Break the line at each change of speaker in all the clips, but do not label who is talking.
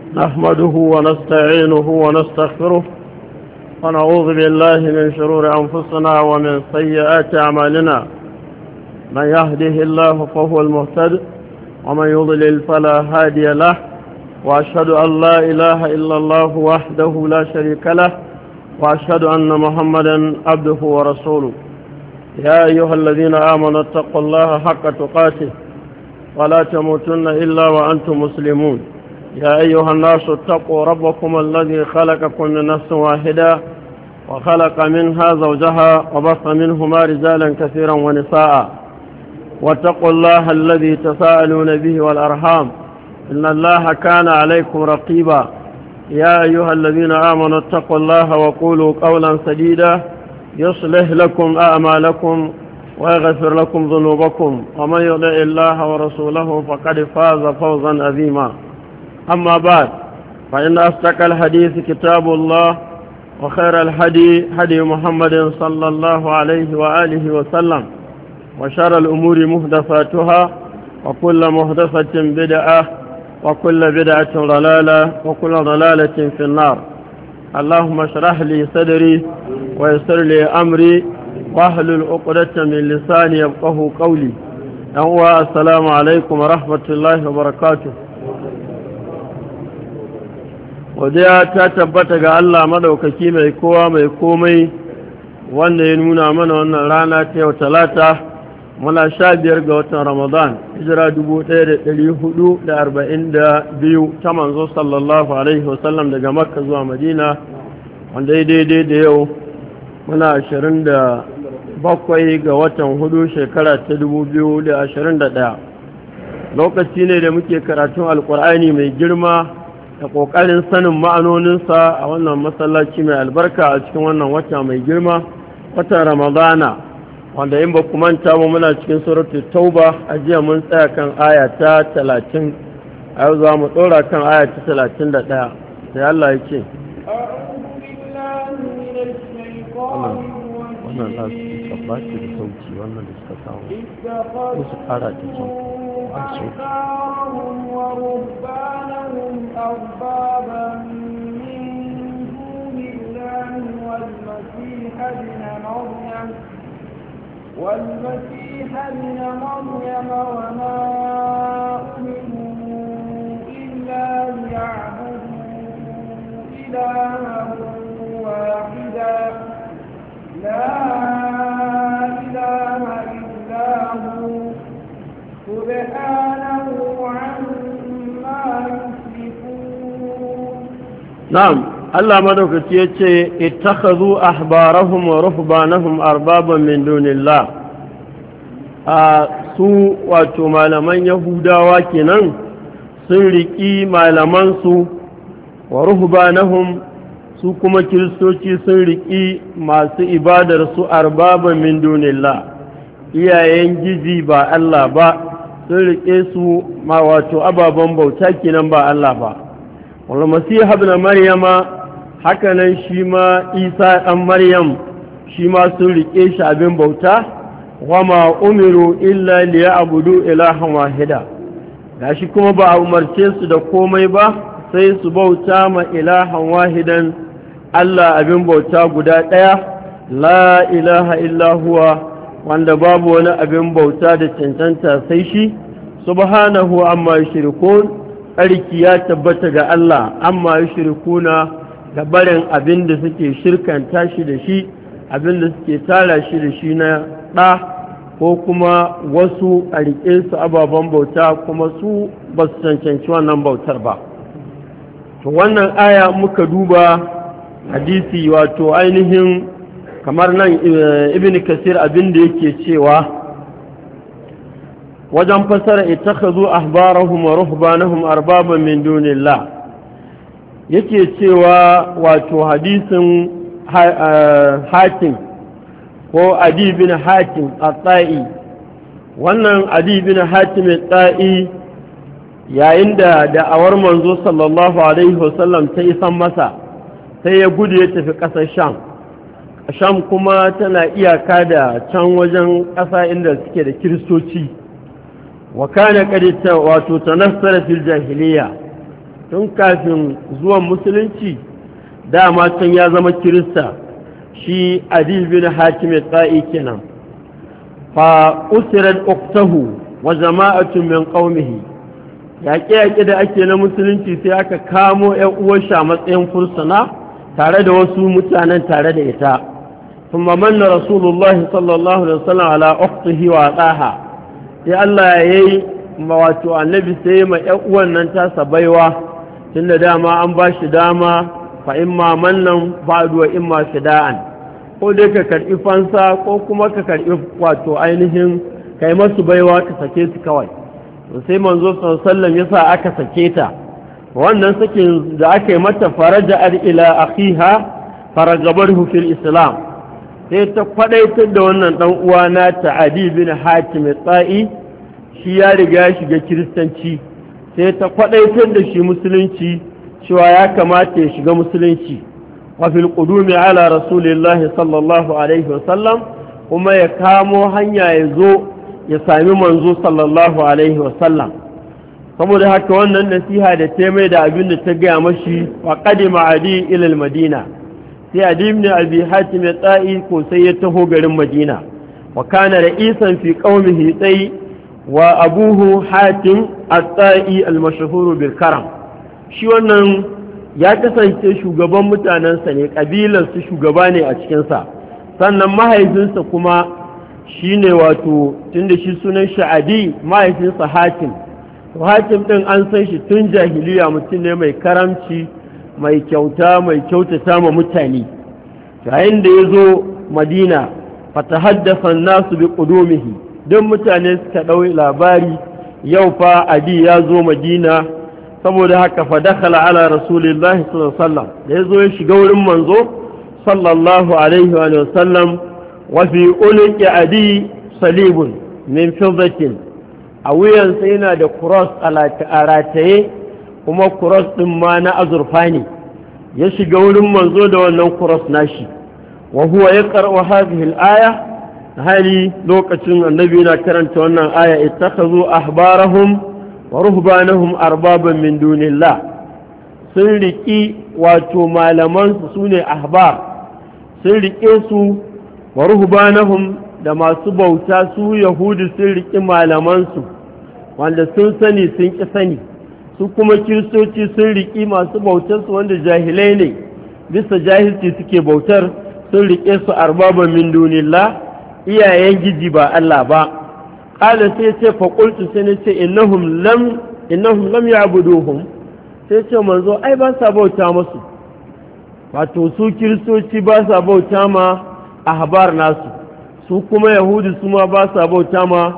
نحمده ونستعينه ونستغفره ونعوذ بالله من شرور أنفسنا ومن سيئات أعمالنا. من يهده الله فهو المهتد ومن يضلل فلا هادي له، وأشهد أن لا إله إلا الله وحده لا شريك له، وأشهد أن محمدا عبده ورسوله. يا أيها الذين آمنوا اتقوا الله حق تقاته ولا تموتن إلا وأنتم مسلمون. يا أيها الناس اتقوا ربكم الذي خلقكم من نفس واحدة وخلق منها زوجها وبث منهما رجالا كثيرا ونساء، واتقوا الله الذي تساءلون به والأرحام إن الله كان عليكم رقيبا. يا أيها الذين آمنوا اتقوا الله وقولوا قولا سديدا يصلح لكم أعمالكم ويغفر لكم ذنوبكم، ومن يطع الله ورسوله فقد فاز فوزا عظيما. أما بعد، فإن أصدق الحديث كتاب الله، وخير الهدي هدي محمد صلى الله عليه وآله وسلم، وشر الأمور محدثاتها، وكل محدثة بدعة، وكل بدعة ضلالة، وكل ضلالة في النار. اللهم اشرح لي صدري ويسر لي أمري واحلل عقدة من لساني يفقهوا قولي. السلام عليكم ورحمة الله وبركاته. Wadiya ta tabbata ga Allah madaukaki mai kowa mai komai, wanda ya nuna mana wannan rana ta yau Talata, muna 15 ga watan Ramadan, hijira 1442 ta manzo sallallahu alaihi wasallam daga Makka zuwa Madina, wanda ya daidai da yau muna 27 ga watan hudu shekara ta 2021. Lokaci ne da muke karatun Alƙur'ani mai girma da ƙoƙarin sanin ma'anoninsa a wannan masallaci mai albarka a cikin wannan wata mai girma, watan Ramadana, wanda in ba ku manta ba muna cikin suratul Tauba. A jiya mun tsaya kan aya ta 30, a yau za mu ɗora kan aya ta 31. sai Allah ya ce wannan za su ba shi da sauki, wannan da suka samu su fara ta
ورهبانهم أربابا من دون الله والمسيح ابن مريم وما أمروا إلا ليعبدوا إلها واحدا لا إله إلا هو سبحانه عما يشركون.
نعم، Allah madaukaki ya ce ittakhadhu ahbarahum wa ruhbanahum arbaban min dunillah. Su wato malaman Yahudawa kenan sun riki malaman su, wa ruhbanahum su kuma kiristoci sun riki masu ibadar su arbaban min dunillah, iyayen giji ba Allah ba, sun rike su ma wato ababen bauta kenan ba Allah ba. wal masih ibn maryama, hakanan shi ma Isa ɗan Maryam shi ma sun riƙe shi abin bauta, wama umiru illa liya'budu ilahan wahida. Gashi kuma ba a umarce su da komai ba sai su bauta ma ilahan wahidan, Allah abin bauta guda ɗaya, la ilaha illa huwa, wanda babu wani abin bauta da cancanta sai shi, subhanahu amma yushrikun, tsarki ya tabbata ga Allah amma yushrikuna, da barin abin da suke shirkanta shi da shi, abin da suke tara shi da shi na ɗa, ko kuma wasu a riƙe su ababen bauta kuma su ba su cancanci wannan bautar ba. To wannan aya muka duba hadisi wato ainihin kamar nan Ibn Kasir abin da yake cewa wajen fasara ittakhadhu ahbarahum wa ruhbanahum arbaban min dunillah, yake cewa wato hadisin Hakim ko Adi bin Hatim at-Ta'i. Wannan Adi bin Hatim at-Ta'i yayin da da'awar manzo sallallahu alaihi wasallam ta isan masa, sai ya gudu ya tafi ƙasar Sham. Sham kuma tana iyaka da can wajen ƙasa inda suke da Kiristoci. wa kana qad wato tanassara fil jahiliya, tun kafin zuwan musulunci dama can ya zama kirista shi Adi bin Hatim al-Ta'i kenan fa usirat uqtahu wa jama'atun min qaumihi yaƙe-yaƙe da ake na musulunci sai aka kamo ‘yan uwarshi a matsayin fursuna tare da wasu mutanen tare da ita kuma manna rasulullahi sallallahu alaihi wasallam ala uqtihi wa ɗaha sai Allah ya yi wato annabi sai ma ‘yan uwan nan tasa baiwa tun da dama an ba shi dama fa imma mannan ba'du wa imma fida'an ko dai ka karɓi fansa ko kuma ka karɓi wato ainihin kai masu baiwa ka sake su kawai sai manzo sallallahu ya sa aka sake ta wannan sakin da aka yi mata faraja ila akhiha faragabarhu fil islam sai ta kwadaitar da wannan dan uwa na ta Adi bin Hatim al-Ta'i shi ya riga shiga kiristanci sai ta kwadaitar da shi musulunci cewa ya kamata ya shiga musulunci wa fil qudumi ala rasulillahi sallallahu alaihi wasallam kuma ya kamo hanya ya zo ya sami manzo sallallahu alaihi wasallam saboda haka wannan nasiha da ta mai da abin da ta gaya mashi wa qadima Adi ila al-Madina sai Adi ibn Abi Hatim al-Ta'i ko sai ya taho garin Madina wa kana ra'isan fi qaumihi tsayi wa abuhu Hatim al-Ta'i al-mashhur bil karam shi wannan ya kasance shugaban mutanensa ne kabilarsu shugaba ne a cikinsa sannan mahaifinsa kuma shi ne wato tunda shi sunan shi Adi mahaifinsa Hatim to Hatim ɗin an san shi tun jahiliya mutum ne mai karamci mai kyauta mai kyautata ma mutane yayin da ya zo Madina fatahaddasa nasu bi qudumihi don mutane suka ɗau labari yau fa Adi ya zo Madina saboda haka fa dakhala ala rasulillahi sallallahu alaihi wasallam da ya zo ya shiga wurin manzo sallallahu alaihi wa sallam wafi ulki Adi salibun min fiddatin a wuyansa yana da cross a rataye kuma cross din ma na azurfa ne ya shiga wurin manzo da wannan cross nashi wa huwa yaqra'u hadhihi al-aya hali lokacin annabi yana karanta wannan aya ittakhadhu ahbarahum wa ruhbanahum arbaban min dunillah sun riki wato malaman su sune ahbar sun rike su wa ruhbanahum da masu bauta su yahudi sun riƙi malamansu wanda sun sani sun ƙi sani su kuma kiristoci sun riƙi masu bautarsu wanda jahilai ne bisa jahilci suke bautar sun riƙe su arbaban min dunillah iyayen giji ba Allah ba ƙala sai ce faƙultu sai na ce innahum lam ya'buduhum sai ce manzo ai ba sa bauta musu wato su kiristoci ba sa bauta ma ahbar nasu su kuma yahudu su ma ba sa bauta ma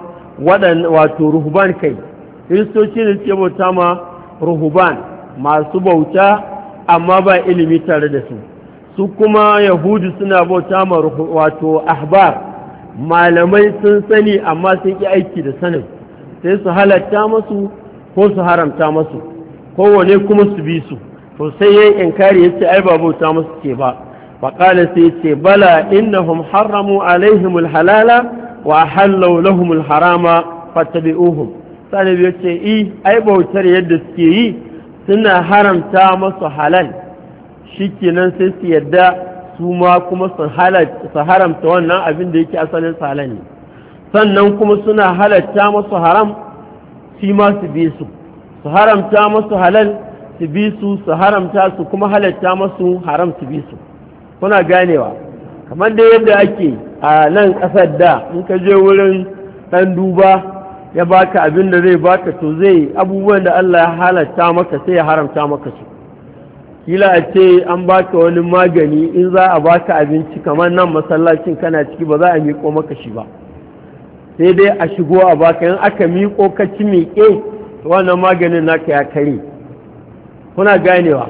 wato ruhban kai kiristoci ne suke bauta ma ruhban masu bauta amma ba ilimi tare da su su kuma yahudu suna bauta ma wato ahbar malamai sun sani amma sun ki aiki da sanin sai su halatta masu ko su haramta masu kowane kuma su bi su to sai yayin inkari yace ai ba bauta musu ke ba فقال سيتي بلى إنهم حرموا عليهم الحلال وأحلوا لهم الحرام فاتبعوهم ثاني بيتي أي بوتر يد سكي سنة حرم تامس حلال شكي ننسي يدى سوما كما سحرم توانا أبين ديكي أصلا سحلاني sannan kuma suna halatta masu haram shi ma su bi su su haramta masu halal su bi su su haramta su kuma halatta masu haram su bi su kuna ganewa kamar da yadda ake a nan ƙasar da in ka je wurin ɗan duba ya baka abin da zai baka to zai abubuwan da Allah ya halatta maka sai ya haramta maka su kila a ce an baka wani magani in za a baka abinci kamar nan masallacin kana ciki ba za a miƙo maka shi ba sai dai a shigo a baka in aka miƙo ka ci miƙe wannan maganin naka ya kare kuna ganewa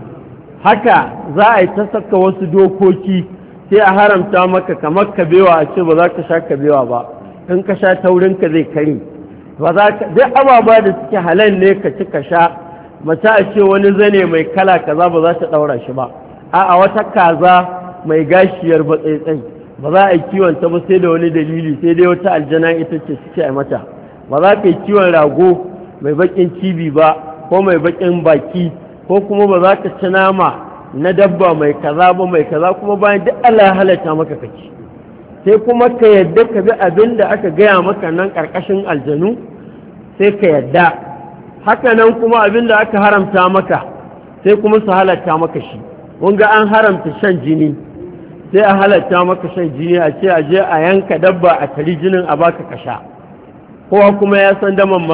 haka za a yi ta saka wasu dokoki sai a haramta maka kamar kabewa a ce ba za ka sha kabewa ba in ka sha taurinka zai kare ba za ka duk ababa da suke halal ne ka ci ka sha mace a ce wani zane mai kala kaza ba za ta daura shi ba a wata kaza mai gashiyar batsaitsai ba za a yi kiwon ta ba sai da wani dalili sai dai wata aljana ita ce suke a mata ba za ka yi kiwon rago mai bakin cibi ba ko mai bakin baki ko kuma ba za ka ci nama na dabba mai kaza ba mai kaza kuma bayan duk Allah ya halatta maka kaci sai kuma ka yadda ka bi abin da aka gaya maka nan ƙarƙashin aljanu sai ka yadda haka nan kuma abin da aka haramta maka sai kuma su halatta maka shi ga an haramta shan jini sai a halatta maka shan jini a ce a je a yanka dabba a tari jinin a baka kasha kowa kuma ya san daman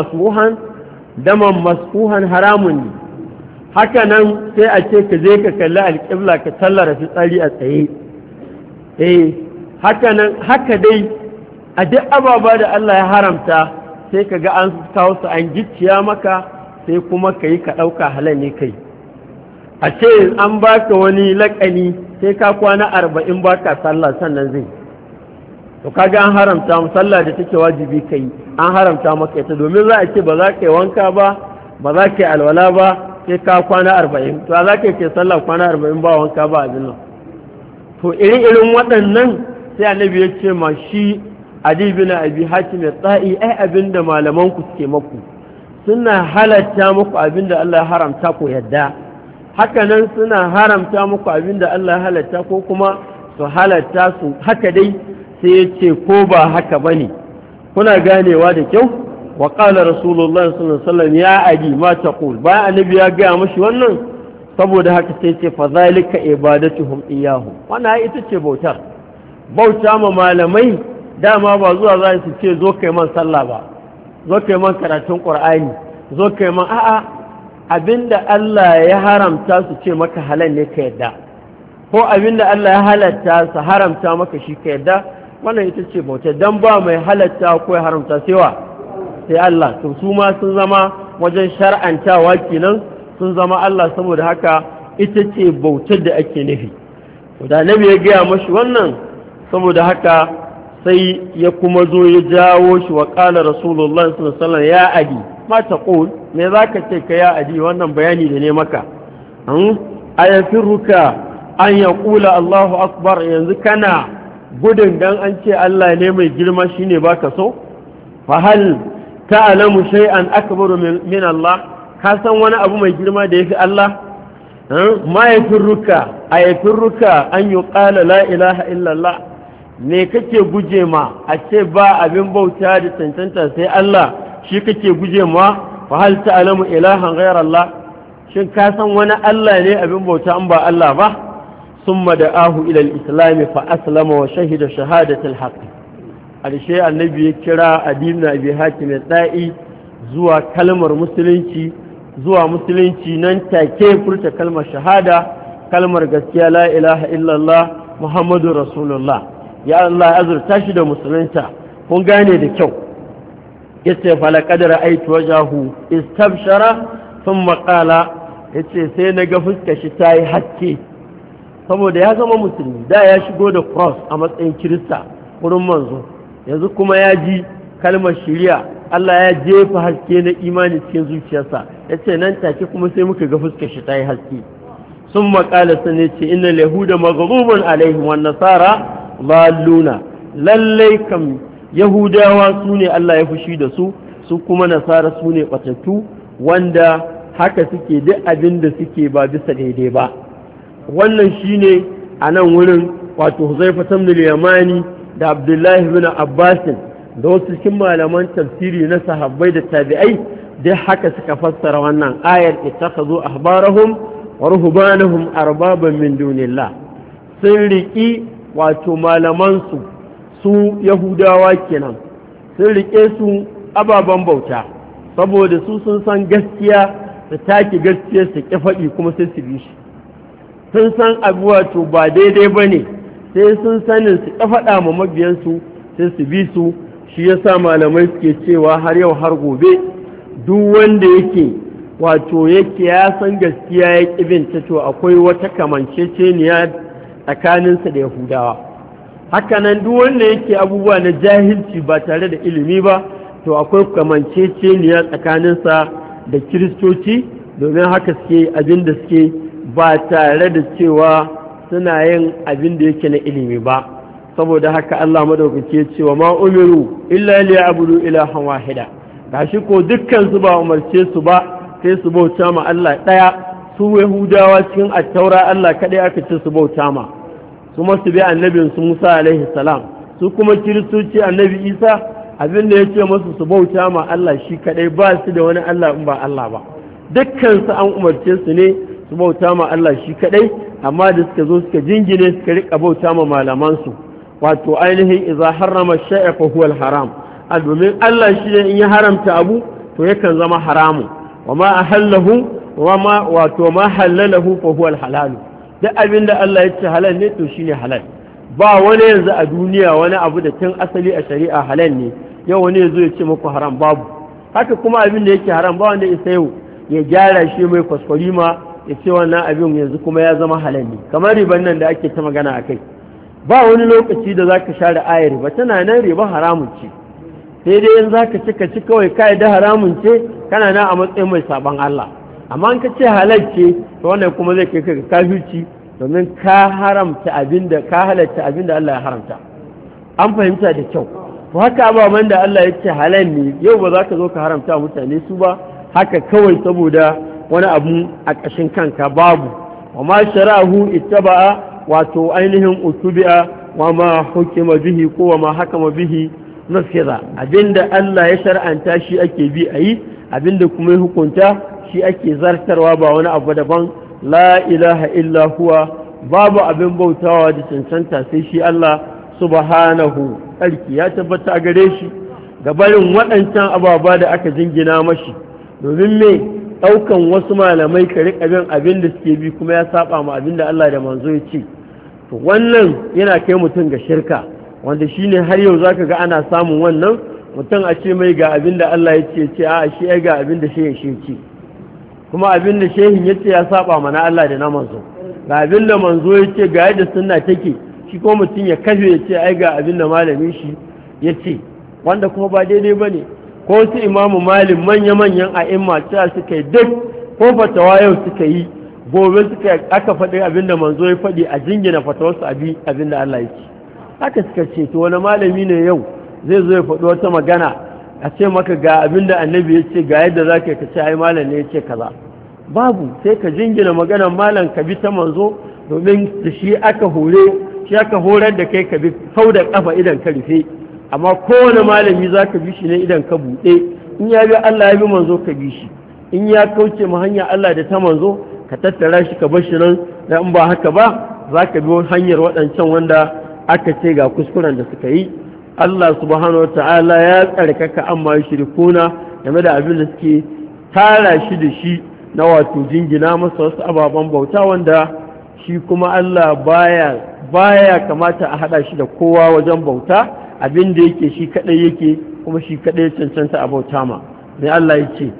masfuhan haramun ne haka nan sai a ce ka je ka kalli alƙibla ka tallara fitsari a tsaye haka nan haka dai a duk ababa da Allah ya haramta sai ka ga an kawo su an gicciya maka sai kuma ka yi ka ɗauka halal ne kai a ce an baka wani laƙani sai ka kwana 40 baka sallah sannan zai to kaga an haramta mu sallah da take wajibi kai an haramta maka ita domin za a ce ba za ka yi wanka ba za ka yi alwala ba sai ka kwana 40 to za ka yi sallah kwana 40 ba wanka ba abin nan to irin waɗannan sai annabi ya ce ma shi Adi bin Abi Hatim al-Ta'i ai abinda malaman ku suke maku suna halatta muku abinda Allah ya haramta ku yadda haka nan suna haramta muku abinda Allah ya halatta ko kuma su halatta su haka dai sai ya ce ko ba haka bane kuna ganewa da kyau wa qala rasulullah sallallahu alaihi wasallam ya Adi ma taqul bayan annabi ya ga mashi wannan saboda haka sai ce fa zalika ibadatuhum iyyahu wannan ita ce bauta ma malamai dama ba zuwa za su ce zo kai man sallah ba zo kai man karatun qur'ani zo kai man a'a abinda Allah ya haramta su ce maka halal ne ka yadda ko abinda Allah ya halatta su haramta maka shi ka yadda wannan ita ce bauta dan ba mai halatta ko ya haramta sai Allah to su ma sun zama wajen shar'antawa kenan sun zama Allah saboda haka ita ce bautar da ake nufi to da nabi ya gaya mashi wannan saboda haka sai ya kuma zo ya jawo shi wa ƙala rasulullah sallallahu alaihi ya adi ma taqul me zaka ce ka ya adi wannan bayani da ne maka ayafiruka an yaqula Allahu akbar yanzu kana gudun dan an ce Allah ne mai girma shine baka so fa hal ta'lamu shay'an akbaru min Allah ka san wani abu mai girma da yafi Allah ma ayafiruka an yuqala la ilaha illa Allah me kake guje ma a ce ba abin bauta da tantanta sai Allah shi kake guje ma fa hal ta'lamu ilahan ghayra Allah shin ka san wani Allah ne abin bauta an ba Allah ba summa da'ahu ila al-islam fa aslama wa shahida shahadatul haqq alshe annabi ya kira Adi Abi Hatim al-Ta'i zuwa kalmar musulunci nan take furta kalmar shahada kalmar gaskiya la ilaha illallah muhammadur rasulullah ya Allah ya azurta shi da musulunta kun gane da kyau yace fala qadara aitu wajahu istabshara thumma qala yace sai naga fuskar shi tayi haske saboda ya zama musulmi da ya shigo da cross a matsayin kirista wurin manzo yanzu kuma ya ji kalmar shari'a Allah ya jefa haske na imani cikin zuciyarsa yace nan take kuma sai muka ga fuskar shi tayi haske thumma qala sai ce innal yahuda maghdubun alaihim wan nasara lalluna lallai kam yahudawa su ne Allah ya fushi da su kuma nasara su ne batattu wanda haka suke duk abin da suke ba bisa daidai ba wannan shine a nan wurin wato Huzaifa ibn al-Yamani da Abdullahi ibn Abbas da wasu cikin malaman tafsiri na sahabbai da tabi'ai duk haka suka fassara wannan ayar ittakhadhu ahbarahum wa ruhbanahum arbaban min dunillah sun riki wato malamansu su yahudawa kenan sun rike su ababen bauta saboda su sun san gaskiya da take gaskiya su ki faɗi kuma sai su bi shi sun san abu wato ba daidai ba ne sai sun sanin su ki faɗa ma mabiyansu sai su bi su shi yasa malamai suke cewa har yau har gobe duk wanda yake wato yake ya san gaskiya ya ƙi binta to akwai wata kamanceceniya tsakaninsa da yahudawa hakanan duk wanda yake abubuwa na jahilci ba tare da ilimi ba to akwai kamanceceniya tsakaninsa da kiristoci domin haka suke abin da suke ba tare da cewa suna yin abin da yake na ilimi ba saboda haka Allah madaukake ya ce wa ma umiru illa liya'budu ilahan wahida gashi ko dukkan su ba umarce su ba sai su bauta ma Allah ɗaya. Su Yahudawa cikin attaura Allah kaɗai aka ce su bauta ma, su masu bi annabin su Musa alaihi salam. Su kuma kiristoci annabi Isa abin da ya ce masu su bauta ma Allah shi kaɗai, ba su da wani Allah in ba Allah ba. Dukkansu an umarce su ne su bauta ma Allah shi kaɗai, amma da suka zo suka jingine suka riƙa bauta ma malamansu, wato ainihin iza harrama shay'a fa huwa haram. A domin Allah shi ne in ya haramta abu to yakan zama haramun, wa ma ahallahu wa ma halalahu fa huwa halal. Duk abin da Allah ya ce halal ne to shine halal. Ba wani yanzu a duniya wani abu da tun asali a shari'a halal ne yau wani yazo ya ce muku haram, babu. Haka kuma abin da yake haram ba wanda isa yau ya gyara shi mai kwaskwarima ya ce wannan abin yanzu kuma ya zama halal ne. Kamar riban nan da ake ta magana a kai, ba wani lokaci da zaka share ayar riba, tana nan riba haramun ce, sai dai in zaka ci kawai kai da haramun ce kana nan a matsayin mai saban Allah. Amma in ka ce halal ce to wannan kuma zai kai ka kafirci, domin ka haramta abinda ka halatta abinda Allah ya haramta. An fahimta da kyau. To haka ababen da Allah ya ce halal ne yau ba za ka zo ka haramta mutane su ba haka kawai saboda wani abu a ƙashin kanka, babu. Wa ma shara'ahu ittaba'a, wato ainihin utubi'a, wa ma hukima bihi ko wa ma hakama bihi nafira. Abinda Allah ya shar'anta shi ake bi a yi, abinda kuma ya hukunta shi ake zartarwa, ba wani abu daban. La ilaha illa huwa, babu abin bautawa da cancanta sai shi Allah subhanahu, tsarki ya tabbata a gare shi ga barin waɗancan ababa da aka jingina mashi. Domin me ɗaukan wasu malamai ka riƙa bin abin da suke bi kuma ya saba ma abin da Allah da manzo ya ce, to wannan yana kai mutum ga shirka, wanda shine har yau zaka ga ana samun wannan mutum a ce mai ga abin da Allah ya ce a shi ai ga abin da shehin shi ce, kuma abin da shehin ya ce ya saba mana Allah da na manzo, ga abin da manzo ya ce ga yadda sunna take, shi ko mutum ya kafe ya ce ai ga abin da malamin shi ya ce, wanda kuma ba daidai ba ne. Ko su imamu malin manya-manyan a'imma cewa suka yi duk ko fatawa yau suka yi, gobe suka aka faɗi abin da manzo ya faɗi a jingina fatawarsu abin da Allah ya ce. Haka suka ce to wani malami ne yau zai zo ya faɗi wata magana a ce maka ga abin da annabi ya ce ga yadda za ka ce ai malam ne ya ce kaza. Babu, sai ka jingina maganar malam ka bi ta manzo, domin da shi aka horar da kai ka bi sau da kafa idan ka rufe. Amma kowane malami za ka bi shi ne idan ka buɗe, in ya bi Allah ya bi manzo ka bi shi, in ya kauce ma hanya Allah da ta manzo ka tattara shi ka bar shi nan, da in ba haka ba za ka bi hanyar waɗancan wanda aka ce ga kuskuren da suka yi. Allah subhanahu wata'ala ya tsarkaka amma shirkuna game da abin da suke tara shi da shi na wato jingina masa wasu ababen bauta, wanda shi kuma Allah baya kamata a haɗa shi da kowa wajen bauta. Abin da yake shi kadai yake kuma shi kadai ya cancanta a bauta ma. Sai Allah ya ce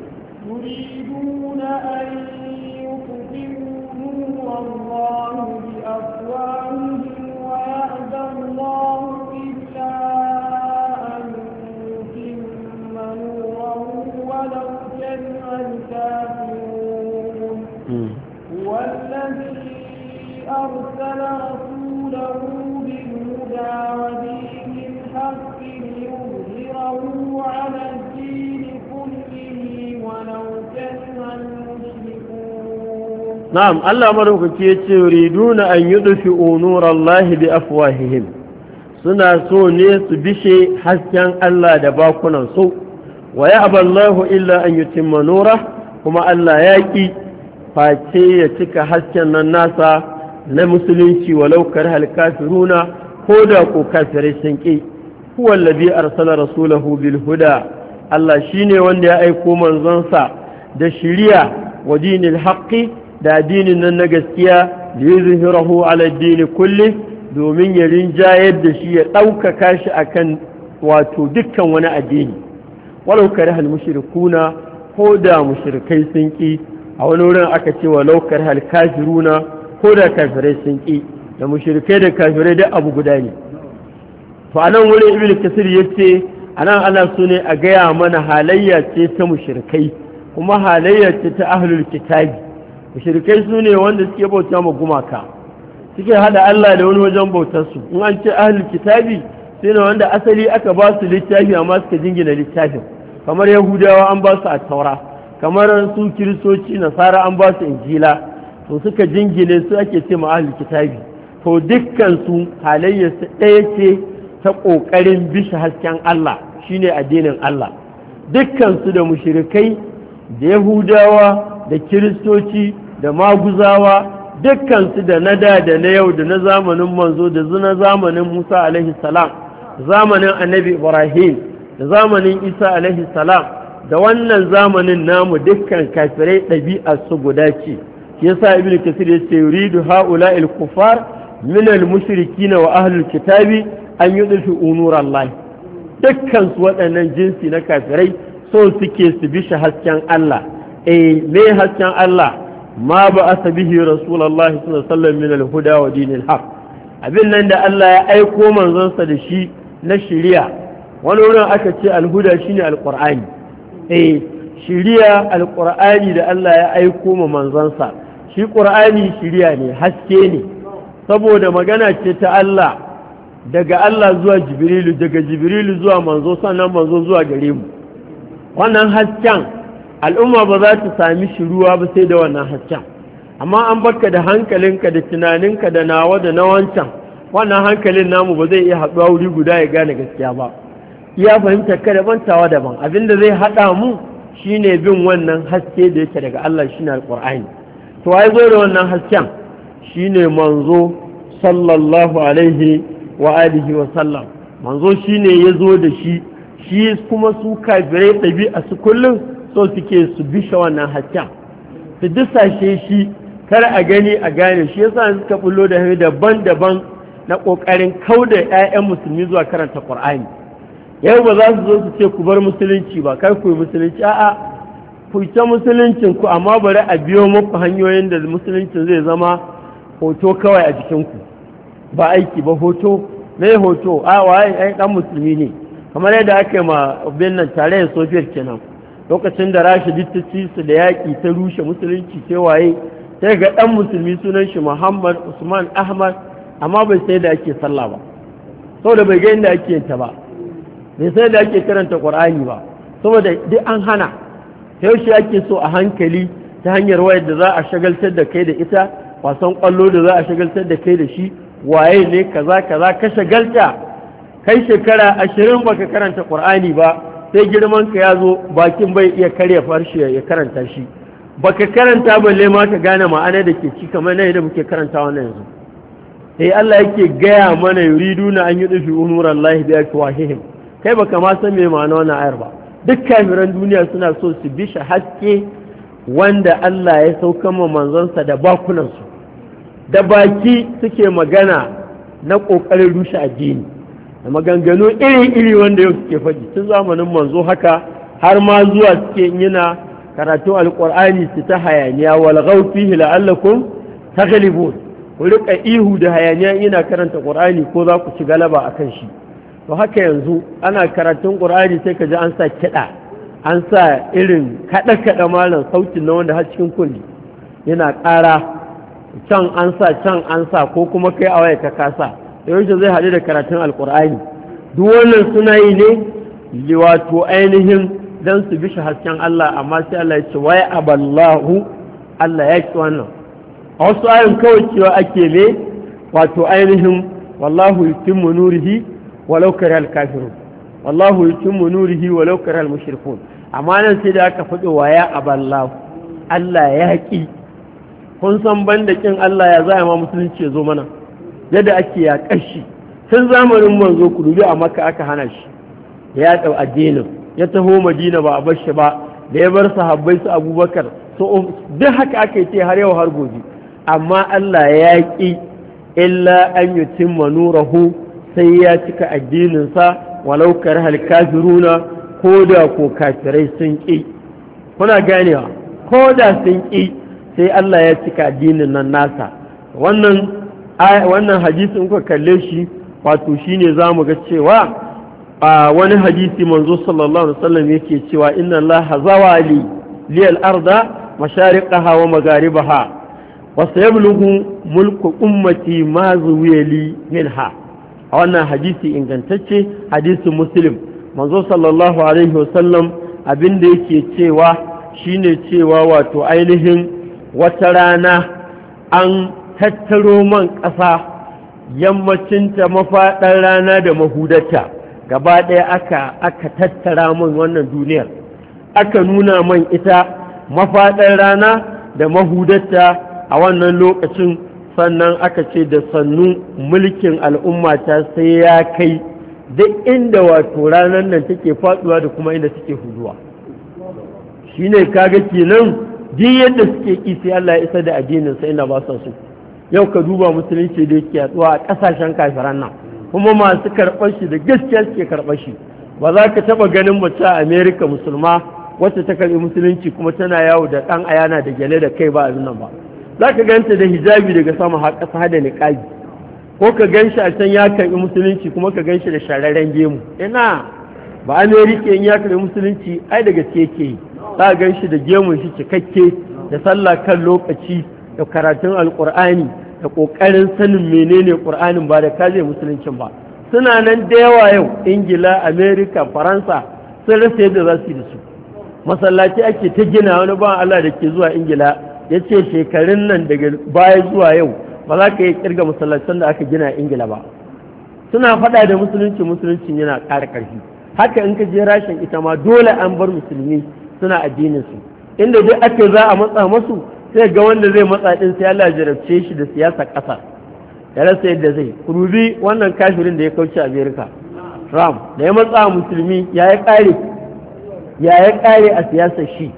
أرسل رسوله بالهدى ودين الحق ليظهره على الدين كله ولو كره المشركون.
نعم الله مروك يريدون أن يطفئوا نور الله بأفواههم. suna so ne su bishe hasken Allah da bakunan su, wa ya'ba Allahu illa an yutimma nura, kuma Allah ya ki face ya cika hasken nan nasa na musulunci walau karhal kafiruna, ko da ko kafirai sun ki. Huwa allazi arsala rasulahu bil huda, Allah shine wanda ya aiko manzonsa da shiriya wa dinil haqqi, da addinin nan na gaskiya, liyuzhirahu ala ad-din kulli, domin ya rinjayar da shi ya ɗaukaka shi akan wato dukkan wani addini. Walau karhal mushrikuna, ko da mushrikai sun ki. A wani wurin aka ce walau karhal kafiruna, ko da kafirai sun ƙi. Da mushrikai da kafirai da abu guda ne. To anan wurin Ibn Kasir yace anan ana so ne a gaya mana halayya ce ta mushrikai, kuma halayya ce ta ahlul kitabi. Mushrikai su ne wanda suke bauta ma gumaka, suke hada Allah da wani wajen bautar su. In an ce ahlul kitabi sai ne wanda asali aka ba su littafi amma suka jingina littafin, kamar Yahudawa an ba su at-Taura, kamar su kiristoci nasara an ba su injila to suka jingine su ake ce ma ahlul kitabi to dukkan su halayyarsu ɗaya ce ta ƙoƙarin bishe hasken Allah shine addinin Allah dukkan su da mushrikai da yahudawa da kiristoci da maguzawa dukkan su da na da na yau da na zamanin manzo da na zamanin Musa alaihi salam zamanin annabi Ibrahim da zamanin Isa alaihi salam da wannan zamanin namu dukkan kafirai ɗabi'ar su guda ce yasa ibnu kasir yace yuridu haula'il kufar min al-mushrikin wa ahlul kitabi an yudfi nurallahi dukkan su waɗannan jinsi na kafirai so suke su bi hasken Allah me hasken Allah ma ba asabihi rasulullahi sallallahu alaihi wasallam min al-huda wa dinil haq abin nan da Allah ya aiko manzonsa da shi na shari'a wani wurin aka ce al-huda shine al-qur'ani shari'a al-qur'ani da Allah ya aiko ma manzonsa shi qur'ani shari'a ne haske ne saboda magana ce ta Allah daga Allah zuwa Jibrilu daga Jibrilu zuwa manzo sannan manzo zuwa gare mu wannan hasken al'umma ba za ta sami shiruwa ba sai da wannan hasken amma an baka da hankalinka da tunaninka da nawa da na wancan wannan hankalin namu ba zai iya haɗuwa wuri guda ya gane gaskiya ba iya fahimta kada bantawa daban abinda zai haɗa mu shine bin wannan haske da yake daga Allah shine alqur'ani to ai zo da wannan hasken shine manzo sallallahu alaihi wa alihi wa sallam manzo shine yazo da shi kuma su kafirai ɗabi'a su kullum so suke su bishe wannan hasken su disashe shi kar a gani a gane shi yasa suka bullo da hanyoyi daban-daban na ƙoƙarin kauda 'ya'yan musulmi zuwa karanta Qur'ani yau ba za su zo su ce ku bar musulunci ba kar ku yi musulunci a'a ku ta musuluncin ku amma bari a biyo muku hanyoyin da musuluncin zai zama hoto kawai a jikinku ba aiki ba hoto me hoto waye ai dan musulmi ne kamar yadda aka yi ma bin nan tarayyar Soviet kenan lokacin da Rasha ta ci su da yaƙi ta rushe musulunci sai waye sai ga dan musulmi sunan shi Muhammad Usman Ahmad amma bai sai da ake sallah ba saboda bai ga inda ake ta ba bai sai da ake karanta Qur'ani ba saboda duk an hana yaushe ake so a hankali ta hanyar wayar da za a shagaltar da kai da ita wasan kwallo da za a shagaltar da kai da shi waye ne kaza ka shagalta kai shekara 20 baka karanta Qur'ani ba sai girman ka yazo bakin bai iya karya farshe ya karanta shi baka karanta balle ma ka gane ma'ana da ke ci kamar nan da muke karanta wannan yanzu sai Allah yake gaya mana yuriduna an yudfi unurallahi bi afwahihim kai baka ma san me ma'ana wannan ayar ba duk kafiran duniya suna so su bi shi haske wanda Allah ya sauka ma manzonsa da bakunansu da baki suke magana na ƙoƙarin rushe addini da maganganu iri-iri wanda yau suke faɗi tun zamanin manzo haka har ma zuwa suke yana karatu alƙur'ani su ta hayaniya wal ghawfihi la'allakum taghlibun ku rika ihu da hayaniya yana karanta ƙur'ani ko za ku ci galaba akan shi to haka yanzu ana karatun ƙur'ani sai ka ji an sa kiɗa an sa irin kaɗa-kaɗa malam sautin na wanda har cikin kulli yana ƙara can an sa ko kuma kai a waya ka kasa yaushe zai haɗu da karatun alƙur'ani duk wannan suna yi ne wato ainihin don su bishe hasken Allah amma sai Allah ya ce waya aballahu Allah ya ki wannan a wasu ayin kawai cewa ake ne wato ainihin wallahu yutimmu nurihi walau karihal kafirun wallahu yutimmu nurihi walau karihal mushrikun amma nan sai da aka faɗi waya aballahu Allah ya ki kun san banda kin Allah ya zai ma musulunci ya zo mana yadda ake ya kashi tun zamanin manzo ku dubi a Makka aka hana shi ya dau addinin ya taho Madina ba a bar shi ba da ya bar sahabbai su Abubakar so duk haka aka yi har yau har gobe amma Allah ya ki illa an yutimma nurahu sai ya cika addinin sa walau karhal kafiruna koda ko kafirai sun ki kuna ganewa koda sun ki sai Allah ya cika addinin nan nasa wannan hadisin kuka kalle shi wato shine zamu ga cewa a wani hadisi manzo sallallahu alaihi wasallam yake cewa inna allaha zawali liyal arda mashariqaha wa magharibaha wa sayablughu mulku ummati ma zuwili minha a wannan hadisi ingantacce hadisin muslim manzo sallallahu alaihi wasallam abinda yake cewa shine cewa wato ainihin wata rana an tattaro man ƙasa yammacinta mafaɗar rana da mahudarta gaba ɗaya aka tattara man wannan duniyar aka nuna man ita mafaɗar rana da mahudarta a wannan lokacin sannan aka ce da sannu mulkin al'umma ta sai ya kai duk inda wato ranar nan take faɗuwa da kuma inda take huduwa shine kaga kenan duk yadda suke ki sai Allah ya isa da addinin sa ina ba su yau ka duba musulunci da yake yaduwa a kasashen kafiran nan kuma masu karɓar shi da gaskiya suke karɓar shi ba za ka taɓa ganin mace a America musulma wacce ta karɓi musulunci kuma tana yawo da ɗan ayana da gyale da kai ba abin nan ba za ka ganta da hijabi daga sama har ƙasa da niƙabi ko ka gan shi a can ya karɓi musulunci kuma ka gan shi da shararren gemu ina ba America in ya karɓi musulunci ai da gaske yake yi za a gan shi da gemun shi cikakke da sallah kan lokaci da karatun alƙur'ani da ƙoƙarin sanin menene ƙur'anin ba da kaje musuluncin ba suna nan da yawa yau ingila amerika faransa sun rasa yadda za su yi da su masallaci ake ta gina wani ban Allah da ke zuwa ingila ya ce shekarun nan daga baya zuwa yau ba za ka yi kirga masallacin da aka gina a ingila ba suna faɗa da musuluncin yana ƙara ƙarfi haka in ka je rashin ita ma dole an bar musulmi suna addinin su inda dai ake za a matsa masu sai ga wanda zai matsa din sai Allah jarabce shi da siyasa ƙasa ya rasa yadda zai kurubi wannan kafirin da ya kauce America Trump da ya matsa musulmi ya kare a siyasar shi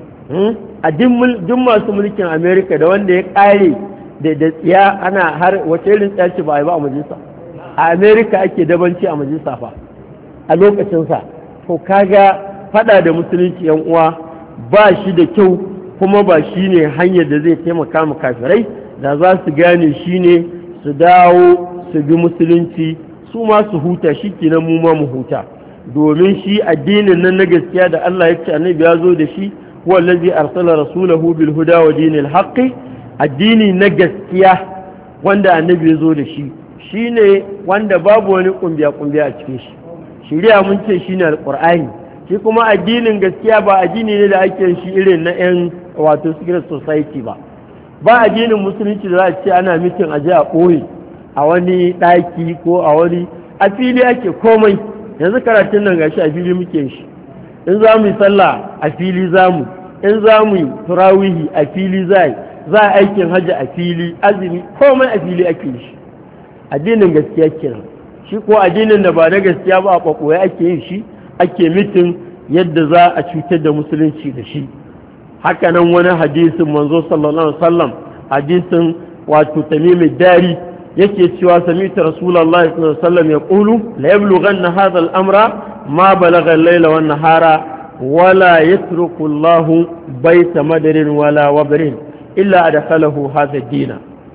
a duk masu mulkin America da wanda ya kare da tsiya ana har wace irin tsaci ba a yi ba a majalisa a America ake dabanci a majalisa fa a lokacinsa to kaga fada da musulunci yan uwa ba shi da kyau kuma ba shi ne hanyar da zai taimaka mu kafirai da za su gane shi ne su dawo su bi musulunci su ma su huta shi kenan mu ma mu huta domin shi addinin nan na gaskiya da Allah ya ce annabi ya zo da shi huwa allazi arsala rasulahu bil huda wa dinil haqqi addini na gaskiya wanda annabi ya zo da shi shine wanda babu wani kumbiya a cikin shi shari'a mun ce shine alqur'ani shi kuma addinin gaskiya ba addini ne da ake shi irin na 'yan wato secret society ba addinin musulunci da za a ce ana mitin a ji a ɓoye a wani ɗaki ko a wani a fili ake komai yanzu karatun nan gashi a fili muke shi in za mu yi sallah a fili za mu in za mu yi turawihi a fili za a aikin hajji a fili azumi komai a fili ake shi addinin gaskiya kenan shi ko addinin da ba na gaskiya ba a ɓaɓɓoye ake yin shi ake mitin yadda za a cutar da musulunci da shi hakanan wani hadisin manzo sallallahu alaihi wasallam hadisin wato tamim dari yake cewa sami'tu rasulullahi sallallahu alaihi wasallam yaqulu la yablughanna hadha al-amra ma balagha al-layla wan nahara wala yatruku Allahu bayta madarin wala wabrin illa adkhalahu hadha ad-din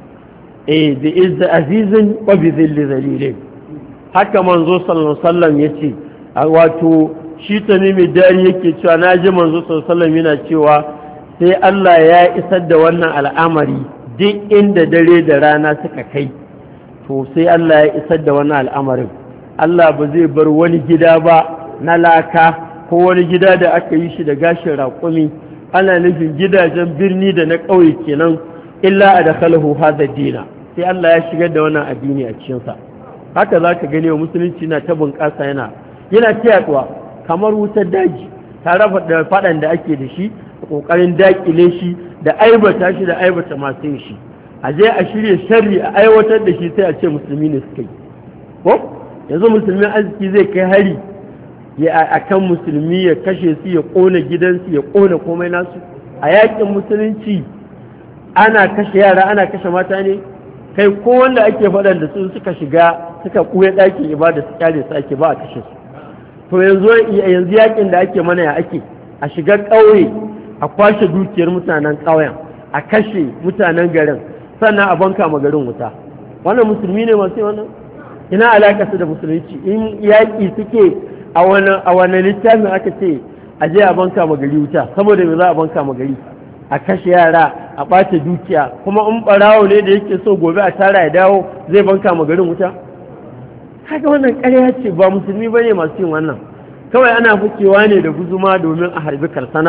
bi izz azizin wa bi dhill zalilin haka manzo sallallahu alaihi wasallam yace wato shi tamimi dari yake cewa na ji manzo sallallahu yana cewa sai Allah ya isar da wannan al'amari duk inda dare da rana suka kai to sai Allah ya isar da wannan al'amarin Allah ba zai bar wani gida ba na laka ko wani gida da aka yi shi da gashin raƙumi ana nufin gidajen birni da na ƙauye kenan illa adkhalahu hadha dina sai Allah ya shigar da wannan addini a cikin sa haka zaka gani wa musulunci na ta bunƙasa yana tiyaɗuwa kamar wutar daji ta rafa da faɗan da ake da shi da ƙoƙarin daƙile shi da aibata shi da aibata masu yin shi a je a shirya sharri a aiwatar da shi sai a ce musulmi ne suka yi ko yanzu musulmin arziki zai kai hari a kan musulmi ya kashe su ya ƙona gidansu ya ƙona komai nasu a yakin musulunci ana kashe yara ana kashe mata ne kai ko wanda ake faɗan da su suka shiga suka ɓuya ɗakin ibada su kyale su ake ba a kashe su to yanzu yakin da ake mana ya ake a shiga ƙauye a kwashe dukiyar mutanen ƙauyen a kashe mutanen garin sannan a banka ma garin wuta wannan musulmi ne masu wannan ina alaƙa su da musulunci in yaƙi suke a wani littafin aka ce a je a banka ma gari wuta saboda me za a banka ma gari a kashe yara a ɓace dukiya kuma in ɓarawo ne da yake so gobe a tara ya dawo zai banka ma garin wuta haka wannan ƙarya ce ba musulmi bane masu yin wannan kawai ana fukewa ne da guzuma domin a harbi karsana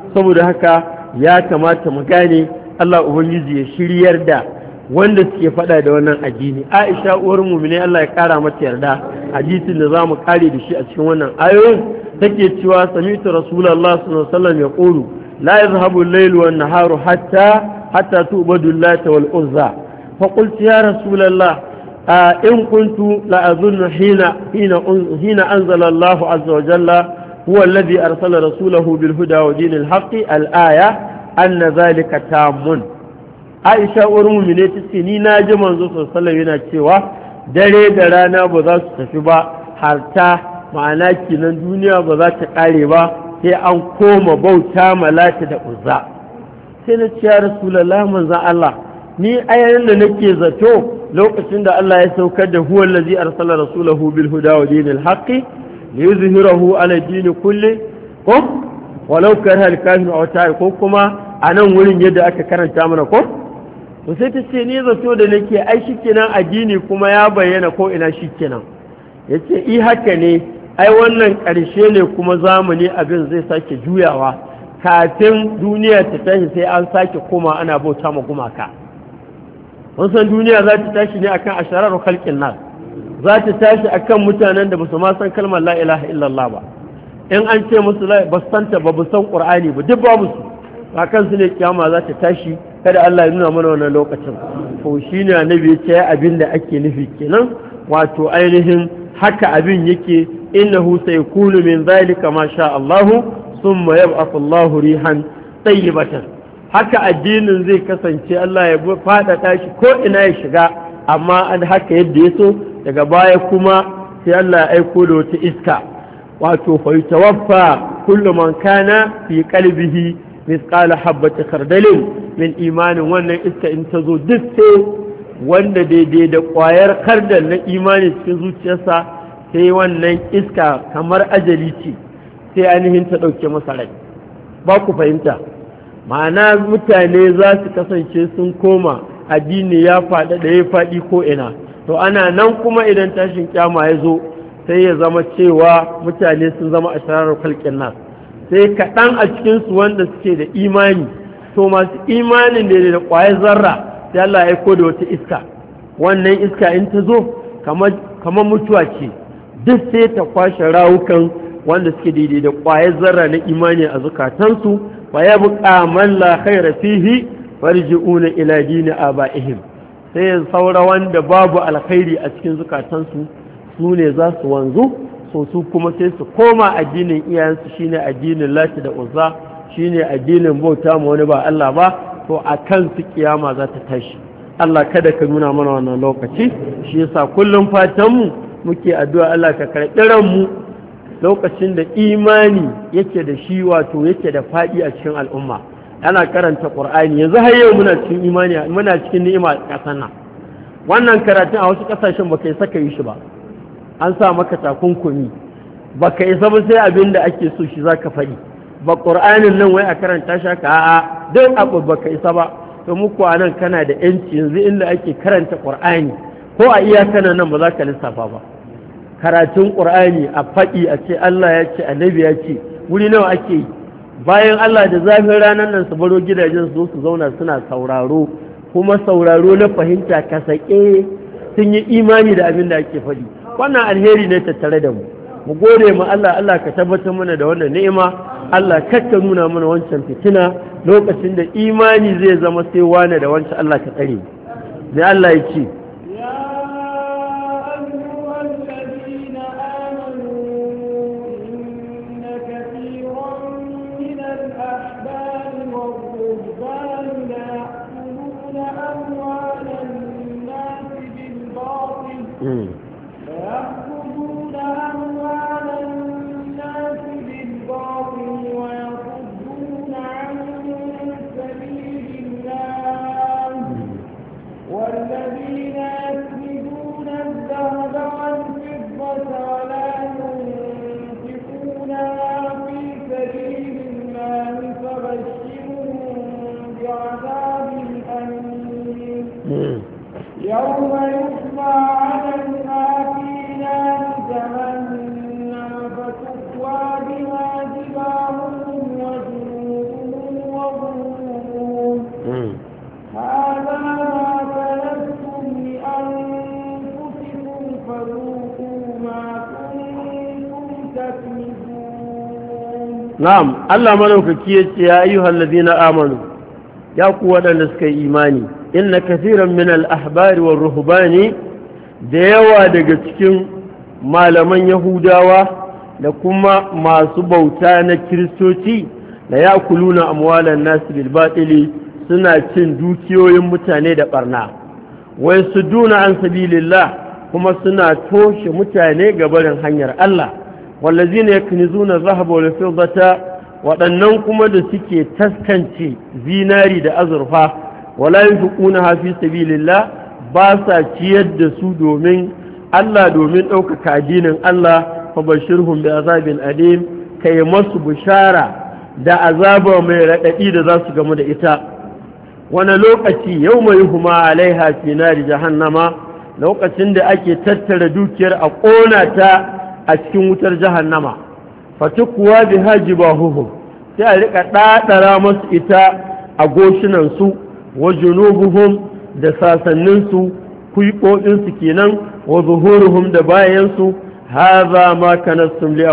saboda haka ya kamata mu gane Allah ubangiji ya shiryar da wanda suke faɗa da wannan addini. Aisha uwar mu'mini Allah ya kara mata yarda, hadisin da zamu kare da shi a cikin wannan ayoyin take cewa sami'tu rasulullah sallallahu alaihi wasallam yaqulu la yadhhabu al-laylu wan-naharu hatta tu'badu al-lata wal-uzza fa qultu ya rasulullah in kuntu la azunnu hina anzala Allahu azza wa jalla huwa alladhi arsala rasulahu bil huda wa dinil haqqi al-aya anna dhalika tamun. Aisha uwar mu'mini tace ni na ji manzo sallallahu alaihi yana cewa dare da rana ba za su tafi ba har ta ma'ana kinan duniya ba za ta kare ba sai an koma bauta malata da uzza. sai na ce ya rasulullah manzon Allah ni ayan da nake zato lokacin da Allah ya saukar da huwa allazi arsala rasulahu bil huda wa dinil haqqi liyuzhirahu ala din kulli ko walau karha al kafir aw ta'i ko kuma anan wurin yadda aka karanta mana ko to sai ta ce ni zato da nake ai shikenan addini kuma ya bayyana ko ina shikenan yace i haka ne ai wannan ƙarshe ne kuma zamani abin zai sake juyawa kafin duniya ta tashi sai an sake koma ana bauta ma gumaka. San duniya za ta tashi ne akan asharar khalqin nas, za ta tashi akan mutanen da basu ma san kalmar la ilaha illallah ba, in an ce musu ba santa ba san qur'ani ba duk babu su akan su ne kiyama za ta tashi. Kada Allah ya nuna mana wannan lokacin. To shine annabi ya ce abin da ake nufi kenan, wato ainihin haka abin yake innahu sayakunu min zalika ma sha Allahu thumma yab'athu Allahu rihan tayyibatan. Haka addinin zai kasance Allah ya faɗaɗa shi ko ina ya shiga, amma an haka yadda ya so daga baya kuma sai Allah ya aiko da wata iska, wato fa yatawaffa kullu man kana fi qalbihi mithqala habati khardalin min imanin. Wannan iska in ta zo duk sai wanda daidai da ƙwayar kardal na imani cikin zuciyarsa, sai wannan iska kamar ajali ce sai ainihin ta ɗauke masa rai. Ba ku fahimta? Ma'ana mutane za su kasance sun koma addini ya faɗa da ya faɗi ko ina. To ana nan kuma idan tashin kyama ya zo sai ya zama cewa mutane sun zama a sharar kalkin nas, sai kaɗan a cikinsu wanda suke da imani. To masu imanin da da ƙwayar zarra sai Allah ya aiko da wata iska. Wannan iska in ta zo kamar mutuwa ce, duk sai ta kwashe rawukan wanda suke daidai da ƙwayar zarra na imani a zukatansu. wa ya buƙa man la khaira fihi farji'una ila dini aba'ihim. sai ya saura wanda babu alkhairi a cikin zukatansu, su ne za su wanzu, so su kuma sai su koma addinin iyayensu, shine addinin lati da uzza, shine addinin bauta ma wani ba Allah ba. to a kan su kiyama za ta tashi. Allah kada ka nuna mana wannan lokaci. shi yasa kullum fatanmu muke addu'a Allah ka karɓi ranmu lokacin da imani yake da shi, wato yake da faɗi a cikin al'umma. Ana karanta Qur'ani yanzu har yau muna cikin imani, muna cikin ni'ima a ƙasar nan. Wannan karatun a wasu ƙasashen baka isa ka yi shi ba, an sa maka takunkumi, baka isa ba sai abin da ake so shi zaka faɗi. Ba Qur'anin nan wai a karanta shi haka, a'a duk abu baka isa ba. To muku a nan kana da yanci yanzu inda ake karanta Qur'ani ko a iyakana nan ba za ka lissafa ba. Karatun ƙur'ani a faɗi a ce Allah ya ce annabi ya ce, wuri nawa ake yi? Bayan Allah da zafin ranar nan su baro gidajen su zauna suna sauraro, kuma sauraro na fahimta ka sake sun yi imani da abin da ake faɗi. Wannan alheri ne tattare da mu. Mu gode ma Allah, Allah ka tabbatar mana da wannan ni'ima. Allah kakka nuna mana wancan fitina lokacin da imani zai zama sai wane da wancan. Allah ka tsare. Ne Allah ya ce
ويأخذون أموال الناس بالباطل ويصدون عن سبيل الله والذين يكنزون الذهب والفضة ولا ينفقونها في سبيل الله فبشرهم بعذاب أليم يوم يحمى عليها في نار جهنم فتكوى بها جباههم وجنوبهم
na'am Allah malaukaki yace ya ayyuhal ladina amanu ya ku wadanda suka yi imani inna kaseeran min al-ahbari war ruhbani da yawa daga cikin malaman yahudawa da kuma masu bauta na kiristoci la yakuluna amwalan nas bil batili suna cin dukiyoyin mutane da barna wai suduna an sabilillah kuma suna toshe mutane ga barin hanyar Allah wallazina yaknizuna dhahaba wal fiddata waɗannan kuma da suke taskance zinari da azurfa wala yunfiquna fi sabilillah ba sa ciyar da su domin Allah domin ɗaukaka addinin Allah fa bashirhum bi azabin alim kai masu bishara da azaba mai raɗaɗi da za su gamu da ita wani lokaci yau mai huma alaiha fi nari jahannama lokacin da ake tattara dukiyar a ƙona ta a cikin wutar jahannama fatukuwa bi hajibahuhum sai a rika ɗaɗara masu ita a goshinansu wa junubuhum da sasanninsu kuiƙoɗinsu kenan wa zuhuruhum da bayansu haza ma kanastum li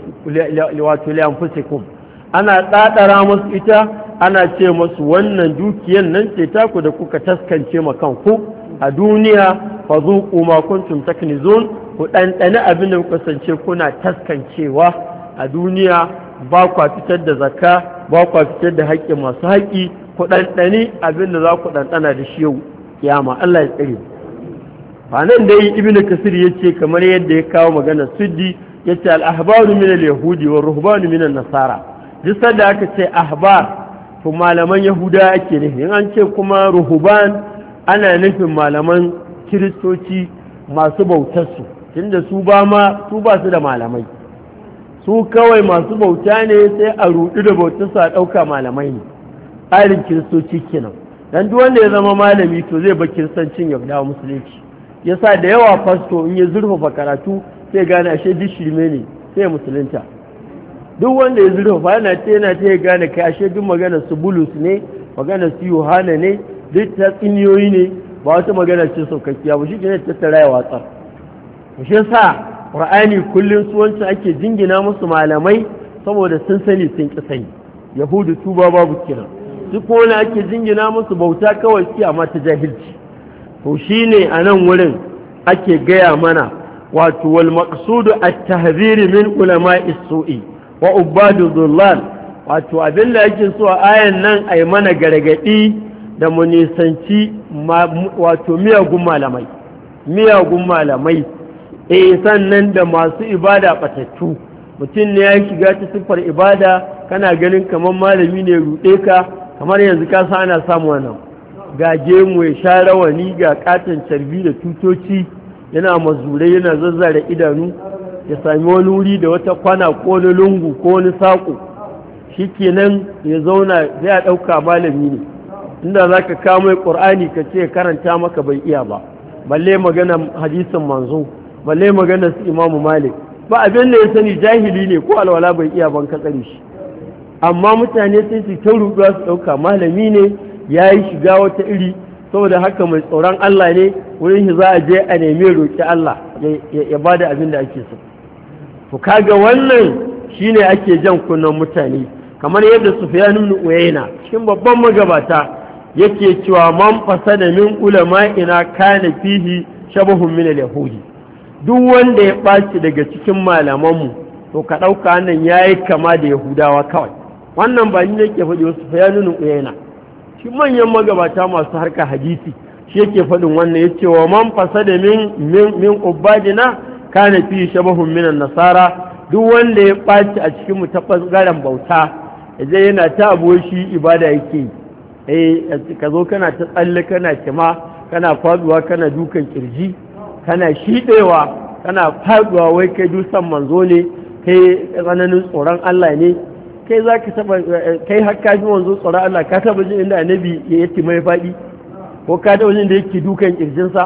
anfusikum ana ɗaɗara masu ita ana ce masu wannan dukiyan nan ce taku da kuka taskance ma kanku a duniya fa zuqu ma kuntum taknizun ku ɗanɗani abin da kuka kasance kuna taskancewa a duniya ba kwa fitar da zakka ba kwa fitar da haƙƙi masu haƙƙi ku ɗanɗani abin da za ku ɗanɗana da shi yau kiyama Allah ya tsare nan dai ibnu kasir yace kamar yadda ya kawo magana suddi yace al-ahbaru min al-yahudi wa ruhbanu min an-nasara duk sanda aka ce ahbar to malaman yahuda ake nufi in an ce kuma ruhban ana nufin malaman kiristoci masu bautar su tunda su ba su da malamai su kawai masu bauta ne sai a rudu da bautar su a dauka malamai ne tsarin kiristoci kenan dan duk wanda ya zama malami to zai ba kiristancin ya dawo musulunci yasa da yawa fasto in ya zurfafa karatu sai gane ashe duk shirme ne sai musulunta duk wanda ya zurfafa yana ta ya gane kai ashe duk magana su bulus ne magana su yohana ne duk ta tsiniyoyi ne ba wata magana ce saukakkiya ba shi ne tattara ya watsa shi yasa qur'ani kullun su wancan ake jingina musu malamai saboda sun sani sun ki sani yahudu tuba babu kira duk wani ake jingina musu bauta kawai ki amma ta jahilci to shine a nan wurin ake gaya mana wato wal maqsudu at-tahzir min ulama'i su'i wa ubadu dhullal wato abin da yake so a ayan nan ai mana gargadi da mu nisanci wato miyagun malamai sannan da masu ibada batattu mutum ne ya shiga ta siffar ibada kana ganin kamar malami ne ruɗe ka kamar yanzu ka sa ana samu wannan ga gemu ya sha rawani ga katon carbi da tutoci yana mazurai yana zazzara idanu ya sami wani wuri da wata kwana ko wani lungu ko wani saƙo shi kenan ya zauna zai a ɗauka malami ne inda za ka kamo ƙur'ani ka ce karanta maka bai iya ba balle magana hadisin manzo balle magana su imamu malik ba abin da ya sani jahili ne ko alwala bai iya ban ka tsare shi amma mutane sai su ta ruɗuwa su ɗauka malami ne ya yi shiga wata iri saboda haka mai tsoron Allah ne wurin shi za a je a nemi roƙi Allah ya ba da abin da ake so to kaga wannan shine ake jan kunnen mutane kamar yadda Sufyan ibn Uyayna cikin babban magabata yake cewa man fasada min ulama'ina kana fihi shabahun min al-yahudi duk wanda ya ɓaci daga cikin malamanmu to ka ɗauka nan yayi kama da yahudawa kawai wannan ba ni nake faɗi wasu Sufyan ibn Uyayna shi manyan magabata masu harka hadisi shi yake faɗin wannan yace wa man fasada min ubadina kana fi shabahun minan nasara duk wanda ya ɓaci a cikin mu ta ɓangaren bauta yaje yana ta abuwa shi ibada yake ka zo kana ta tsalle kana kima kana faduwa kana dukan kirji kana shiɗewa kana faduwa wai kai dusan manzo ne kai tsananin tsoron Allah ne kai za ka taba kai har ka ji wanzu tsoron Allah ka taba jin inda annabi ya yi mai faɗi ko ka taba jin da yake dukan kirjinsa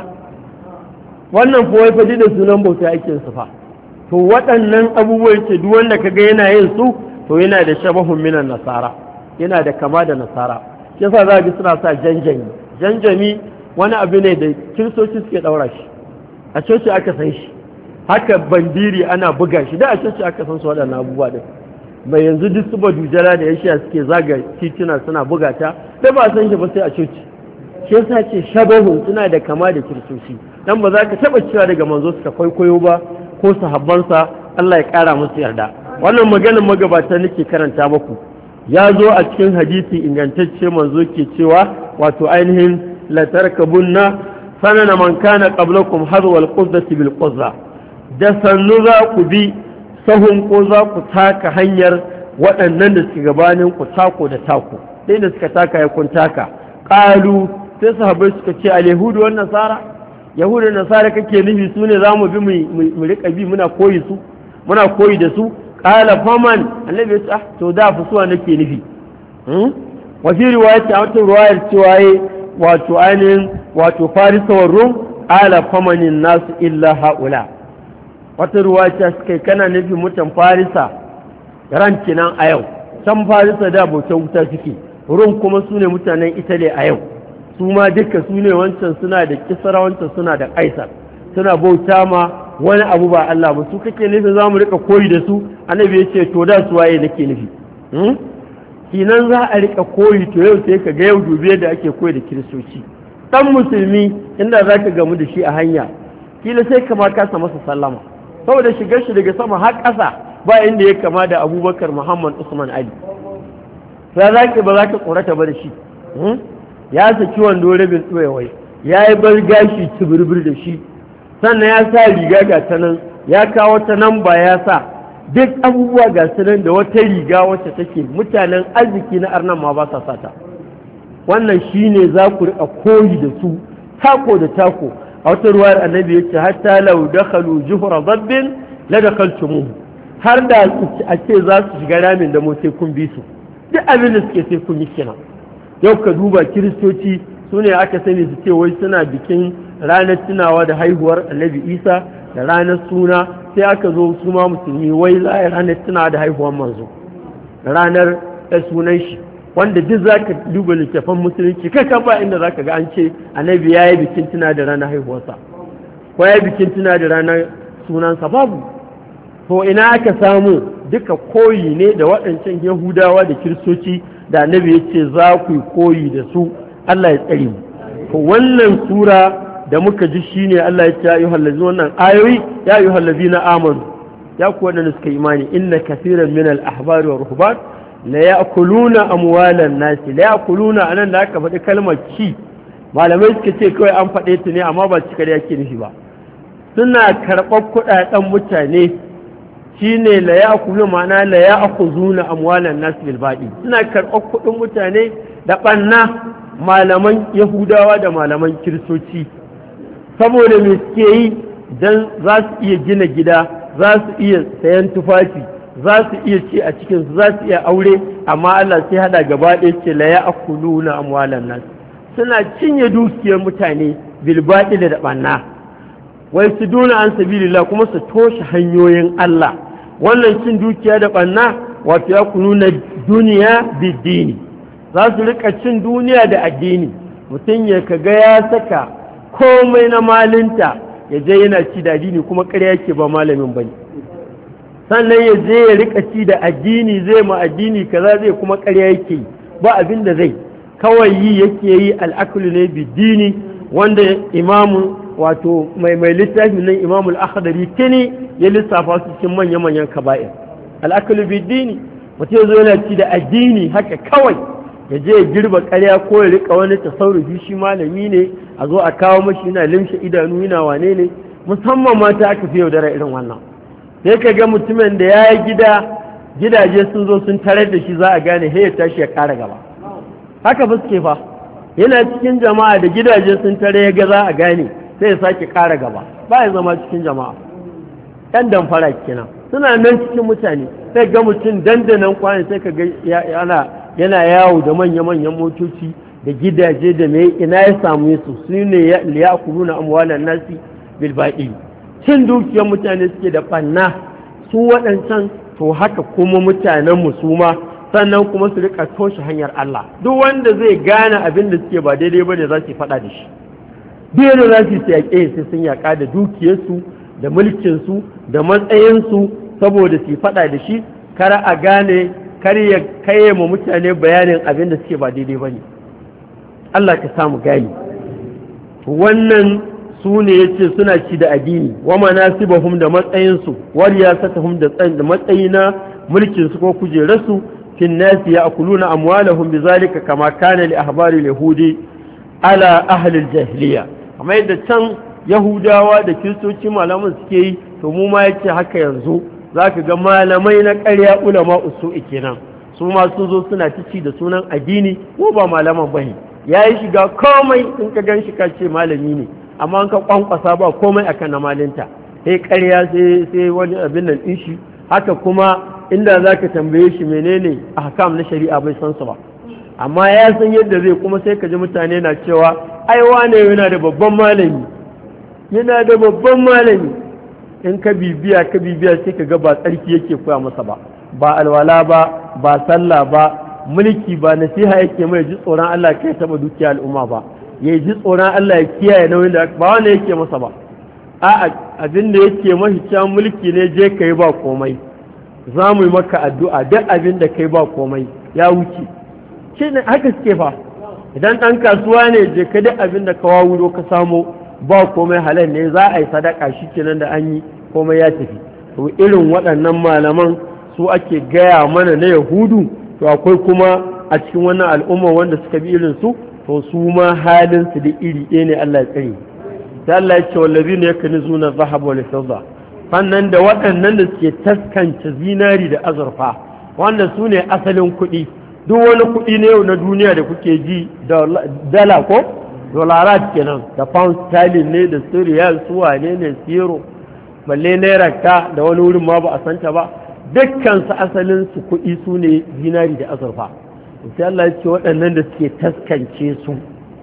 wannan fa wai faɗi da sunan bauta ake su fa to waɗannan abubuwan ce duk wanda kaga yana yin su to yana da shabahun minan nasara yana da kama da nasara yasa za ga suna sa janjami wani abu ne da kiristoci suke ɗaura shi a coci aka san shi haka bandiri ana buga shi da a coci aka san su waɗannan abubuwa din mai yanzu duk su badujala da yashiya suke zaga tituna suna bugata da ba san shi ba sai a coci shi yasa ce shabahun suna da kama da kiristoci dan ba za ka taba cewa daga manzo suka kwaikwayo ba ko sahabbansa Allah ya kara musu yarda wannan maganar magabata nake karanta muku ya zo a cikin hadisi ingantacce manzo ke cewa wato ainihin la tarkabunna sanana man kana qablakum hadwa al-quzzati bil quzza da sannu za ku bi sahun ko za ku taka hanyar waɗannan da suke gabanin ku tako da tako dai da suka taka ya kun taka qalu sai sahabbai suka ce al-yahudu wan nasara yahudu da nasara kake nufi su ne zamu bi mu rika bi muna koyi da su qala faman annabi ya ce to da fusuwa nake nufi wa fi riwayati a wata riwayar cewa wato ainihin wato farisa wa rum qala famanin nasu illa haula wata riwaya suka kana nufin mutan farisa ran kinan a yau can farisa da bautar wuta suke rum kuma su ne mutanen italy a yau su ma duka su ne wancan suna da kisra wancan suna da kaisar suna bauta ma wani abu ba Allah ba su kake nufin za mu rika koyi da su annabi ya ce to da su waye nake nufi kinan za a rika koyi to yau sai ka ga yau dubiye da ake koyi da kiristoci dan musulmi inda za ka gamu da shi a hanya kila sai ka ma kasa masa sallama saboda shigar shi daga sama har ƙasa ba inda ya kama da abubakar muhammad usman ali sai za ka ba za ka tsorata ba da shi ya saki wando rabin tsoyawai ya yi bar gashi cibirbir da shi sannan ya sa riga ga ta nan ya kawo ta nan ba ya sa duk abubuwa ga su nan da wata riga wacce take mutanen arziki na arnan ma ba sa sata wannan shine za ku riƙa koyi da su tako da tako a wata ruwayar annabi ya ce hatta lau dakhalu juhra dabbin la dakhaltumuhu har da a ce za su shiga ramin da mu sai kun bi su duk abin da suke sai kun yi kenan yau ka duba kiristoci su ne aka sani su ce wai suna bikin ranar tunawa da haihuwar annabi isa da ranar suna sai aka zo su ma musulmi wai za a ranar tunawa da haihuwar manzo ranar sunan shi wanda duk za ka duba littafan musulunci kai ka ba inda za ka ga an ce annabi ya yi bikin tuna da ranar haihuwarsa ko ya yi bikin tuna da ranar sunansa babu to ina aka samu duka koyi ne da waɗancan yahudawa da kiristoci da annabi ya ce za ku yi koyi da su Allah ya tsare mu to wannan sura da muka ji shine Allah ya ce ayyuhal ladzina wannan ayoyi ya ayyuhal ladzina amanu ya ku wadanda suka imani inna kaseeran min al ahbari wa ruhban la ya'kuluna amwalan nasi la ya'kuluna anan da aka faɗi kalmar ci malamai suka ce kawai an faɗe ta ne amma ba cika da yake nufi ba suna karɓar kuɗaɗen mutane shine la ya'kuluna ma'ana la ya'khuzuna amwalan nasi bil baɗi suna karɓar kuɗin mutane da ɓanna malaman yahudawa da malaman kiristoci saboda me suke yi dan za su iya gina gida za su iya sayan tufafi za su iya ci a cikinsu za su iya aure amma Allah sai hada gaba ɗaya ce la ya'kuluna amwalan nas suna cinye dukiyar mutane bil batil da banna wai su duna an sabilillah kuma su toshe hanyoyin Allah wannan cin dukiya da banna wato ya kununa duniya bidini za su rika cin duniya da addini mutum ya kaga ya saka komai na malinta ya je yana ci da addini kuma ƙarya yake ba malamin bane sannan ya je ya rika ci da addini zai ma addini kaza zai kuma ƙarya yake ba abin da zai kawai yi yake yi al'akulu ne bidini wanda imamu wato mai littafi nan imamu al-akhdari tuni ya lissafa su cikin manya-manyan kaba'ir al'akulu bidini mutum ya zo yana ci da addini haka kawai ya je ya girba ƙarya ko ya rika wani tasarrufi shi malami ne a zo a kawo mashi yana limshe idanu yana wane ne musamman mata aka fi yaudara irin wannan sai ka ga mutumin da ya yi gidaje sun zo sun tarar da shi za a gane ya tashi ya ƙara gaba haka ba suke fa yana cikin jama'a da gidaje sun tare ya ga za a gane sai ya sake ƙara gaba ba ya zama cikin jama'a ɗan damfara kenan suna nan cikin mutane sai ga mutum dandanan kwana sai ka ga yana yawo da manya-manyan motoci da gidaje da mai ina ya samu su su ne ya kuru na amwalan nasi bilbaɗi cin dukiyar mutane suke da ɓanna su waɗancan to haka kuma mutanen musuma sannan kuma su rika toshe hanyar Allah duk wanda zai gane abin da suke ba daidai ba ne za su faɗa da shi duk da za su yaƙe sai sun yaƙa da dukiyarsu da mulkinsu da matsayinsu saboda su faɗa da shi kar a gane kar ya kai mu mutane bayanin abin da suke ba daidai bane Allah ka samu gani wannan su ne yace suna ci da addini wa manasibahum da matsayinsu wa riyasatuhum da matsayi na mulkin su ko kujerarsu fin nasi ya'kuluna amwalahum bizalika kama kana li ahbari yahudi ala ahli al-jahiliya amma yadda can yahudawa da kiristoci malaman suke yi to mu ma yace haka yanzu zaka ga malamai na ƙarya ulama usu'i kenan su ma sun zo suna ci da sunan addini ko ba malaman bane yayi shiga komai in ka ganshi ka ce malami ne amma an ka kwankwasa ba komai akan na malinta sai ƙarya sai wani abin nan din shi haka kuma inda zaka tambaye shi menene ahkam na shari'a bai san su ba amma ya san yadda zai kuma sai ka ji mutane na cewa ai wane yana da babban malami in ka bibiya sai ka ga ba tsarki yake koya masa ba alwala ba sallah ba mulki ba nasiha yake mai ji tsoron Allah kai taba dukiya al'umma ba ya ji tsoron Allah ya kiyaye nauyin da ba wanda yake masa ba a abin da yake mashi can mulki ne je kai ba komai za mu yi maka addu'a duk abin da kai ba komai ya wuce shi ne haka suke fa idan ɗan kasuwa ne je ka duk abin da ka wawuro ka samu ba komai halal ne za a yi sadaka shi kenan da an yi komai ya tafi to irin waɗannan malaman su ake gaya mana na yahudu to akwai kuma a cikin wannan al'umma wanda suka bi irin su to su ma halin su da iri ɗaya ne Allah ya tsare da Allah ya ce wallazina yakunzuna dhahaba wal fidda fannan da waɗannan da suke taskance zinari da azurfa wanda su ne asalin kuɗi duk wani kuɗi ne yau na duniya da kuke ji da dala ko dolarat kenan da pound sterling ne da su riyal su wane ne euro balle naira ta da wani wurin ma ba a santa ba dukkan su asalin su kuɗi su ne zinari da azurfa sai Allah ya ce waɗannan da suke taskance su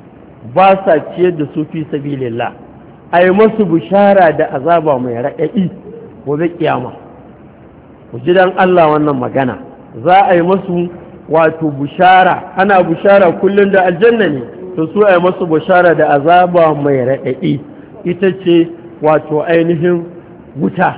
ba sa ciyar da su fi sabilillah ai masu bishara da azaba mai raɗaɗi gobe kiyama ku ji dan Allah wannan magana za a yi masu wato bushara ana bushara kullum da aljanna ne to su ai masu bushara da azaba mai raɗaɗi ita ce wato ainihin wuta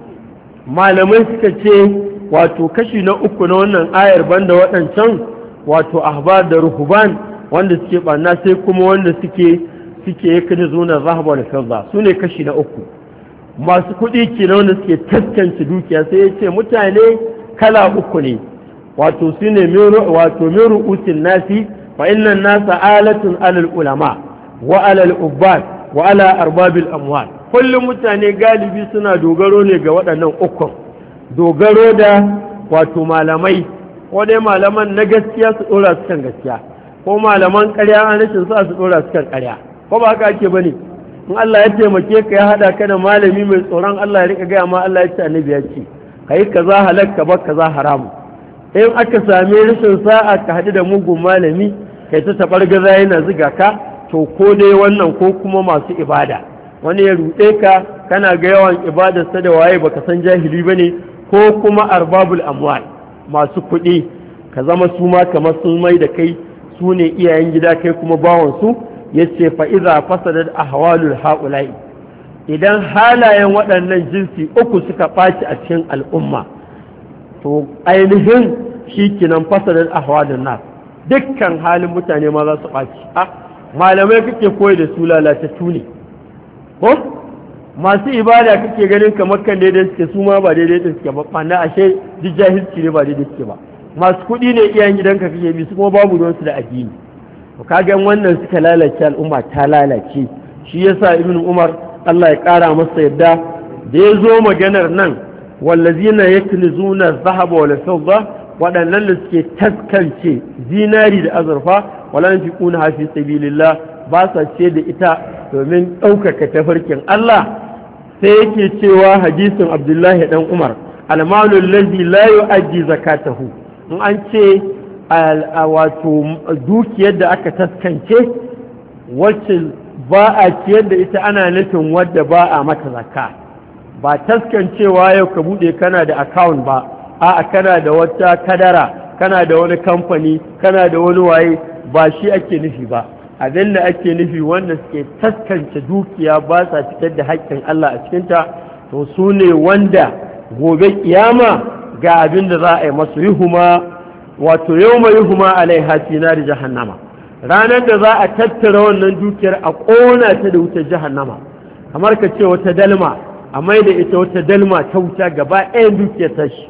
malamai suka ce wato kashi na uku na wannan ayar banda waɗancan wato ahbar da ruhuban wanda suke ɓanna sai kuma wanda suke yakan zuna zahaba da fidda su ne kashi na uku masu kuɗi ke na wanda suke taskance dukiya sai ya ce mutane kala uku ne wato su ne wato miru usin nasi fa innan nasa alatun alal ulama wa alal ubbad wa ala arbabil amwal kullum mutane galibi suna dogaro ne ga waɗannan ukun dogaro da wato malamai ko dai malaman na gaskiya su ɗora su kan gaskiya ko malaman ƙarya an rashin sa su ɗora su kan ƙarya ko ba haka ake bane in Allah ya taimake ka ya hada ka da malami mai tsoron Allah ya rika gaya ma Allah ya ce annabi ya ce kai kaza halakka ba kaza haramu in aka same rashin sa'a ka hadu da mugun malami kai ta tabargaza yana ziga ka to ko dai wannan ko kuma masu ibada wani ya rude ka kana ga yawan ibadarsa da waye baka san jahili bane ko kuma arbabul amwal masu kuɗi ka zama su ma kamar sun mai da kai su ne iyayen gida kai kuma bawansu ya ce fa'iza fasadar ahwalul haƙulai idan halayen waɗannan jinsi uku suka ɓaci a cikin al'umma to ainihin shi kinan fasadar ahwalul nas dukkan halin mutane ma za su ɓaci malamai kake koyi da su lalatattu ne ko masu ibada kake ganin kamar kan daidai suke su ma ba daidai suke ba ɓanna ashe duk jahilci ne ba daidai suke ba masu kuɗi ne iyayen gidanka kake bi su kuma babu don su da addini to kagan wannan suka lalace al'umma ta lalace shi yasa ibn umar Allah ya ƙara masa yadda da ya zo maganar nan wallazina yaknizuna dhahaba wal fidda waɗannan da suke taskance zinari da azurfa wala yanfiquna fi sabilillah ba sa ce da ita domin ɗaukaka tafarkin Allah sai yake cewa hadisin Abdullahi dan Umar almalu allazi la yu'addi zakatahu in an ce wato dukiyar da aka taskance wacce ba a ciyar da ita ana nufin wadda ba a mata zakka ba taskancewa yau ka bude kana da account ba a kana da wata kadara kana da wani kamfani kana da wani waye ba shi ake nufi ba abin da ake nufi wanda suke taskance dukiya ba sa fitar da haƙƙin Allah a cikinta to su ne wanda gobe kiyama ga abin da za a yi masu yuhuma wato yawma yuhuma alaiha fi nar jahannama ranar da za a tattara wannan dukiyar a ƙona ta da wutar jahannama kamar ka ce wata dalma a mai da ita wata dalma ta wuta gaba ɗayan dukiyar ta shi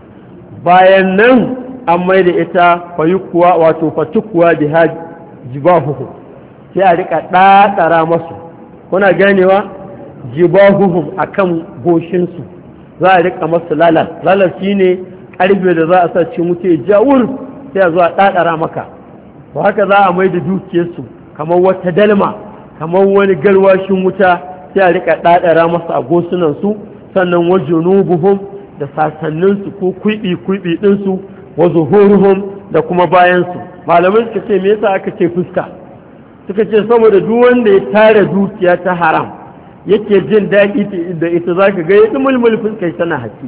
bayan nan an mai da ita fayukuwa wato fatukuwa da jibahuhum sai a rika ɗaɗara masu kuna ganewa jibahuhum a kan goshinsu za a rika masu lalar shi ne ƙarfe da za a sa ce mutu ya jawur sai a zuwa ɗaɗara maka to haka za a mai da dukiyarsu kamar wata dalma kamar wani garwashin wuta sai a rika ɗaɗara masu a gosunansu sannan wa junubuhum da sasanninsu ko kwiɓi ɗinsu wa zuhuruhum da kuma bayansu malamai suka ce me yasa aka ce fuska suka ce saboda duk wanda ya tara dukiya ta haram yake jin daɗi da ita za ka ga ya mulmul fuskar tana haƙi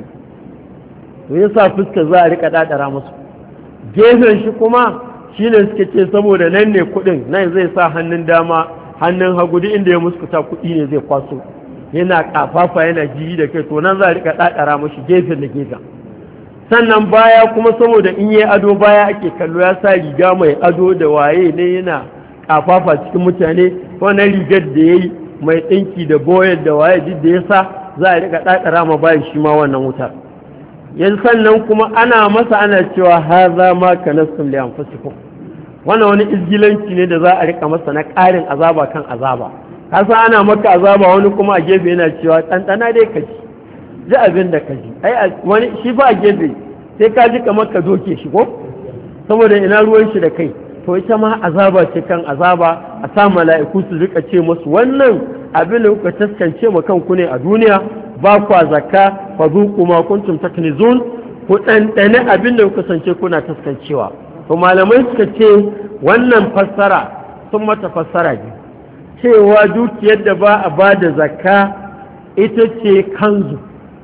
to yasa fuska za a rika ɗaɗara musu gefen shi kuma shine suka ce saboda nan ne kuɗin nan zai sa hannun dama hannun hagu duk inda ya muskuta kuɗi ne zai kwaso yana ƙafafa yana jiri da kai to nan za a rika ɗaɗara mashi gefen da gefen sannan baya kuma saboda in yi ado baya ake kallo ya sa riga mai ado da waye ne yana ƙafafa cikin mutane wannan rigar da ya yi mai ɗinki da boyar da waye duk da ya sa za a rika ɗaɗara ma bayan shi ma wannan wutar yanzu sannan kuma ana masa ana cewa haza ma kanastum li anfusikum wannan wani izgilanci ne da za a rika masa na ƙarin azaba kan azaba kasa ana maka azaba wani kuma a gefe yana cewa ɗanɗana dai ka ji abin da ka ji ai wani shi ba a gefe sai ka ji kamar ka doke shi ko saboda ina ruwan shi da kai to ita ma azaba ce kan azaba a sa mala'iku su rika ce musu wannan abin da kuka taskance ma kanku ne a duniya ba kwa zakka fa zuqu ma kuntum taknizun ku ɗanɗane abin da kuka sance kuna taskancewa to malamai suka ce wannan fassara sun mata fassara ne cewa dukiyar da ba a ba da zakka ita ce kanzu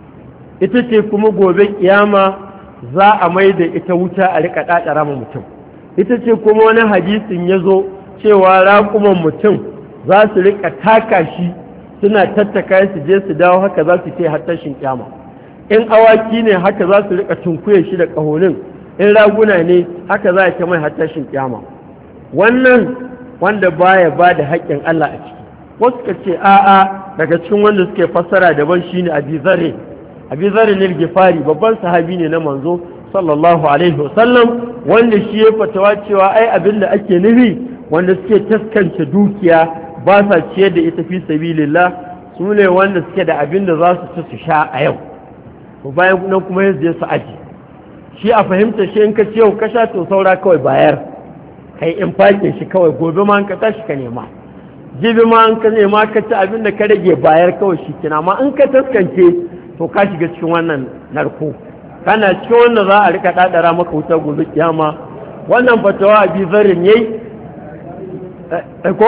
ita ce kuma gobe kiyama za a mai da ita wuta a rika ɗaɗara ma mutum ita ce kuma wani hadisin ya zo cewa raƙuman mutum za su rika taka shi suna tattaka su je su dawo haka za su ce har tashin kiyama in awaki ne haka za su rika tunkuye shi da ƙahonin in raguna ne haka za a ce mai har tashin kiyama wannan wanda baya ba da haƙƙin Allah a ciki wasu ka ce a'a daga cikin wanda suke fassara daban shine Abi Zarr ne Gifari babban sahabi ne na manzo sallallahu alaihi wasallam wanda shi ya fatawa cewa ai abin da ake nufi wanda suke taskance dukiya ba sa ciyar da ita fi sabilillah su ne wanda suke da abin da za su ci su sha a yau to bayan nan kuma yanzu su aji shi a fahimta shi in ka ci yau ka sha to saura kawai bayar kai in fake shi kawai gobe ma ka tashi ka nema jibi ma an ka nema ka ci abin da ka rage bayar kawai shi kina amma in ka taskance to ka shiga cikin wannan narko kana cikin wannan za a rika dadara maka wuta gobe kiyama wannan fatawa a bizarin yayi ko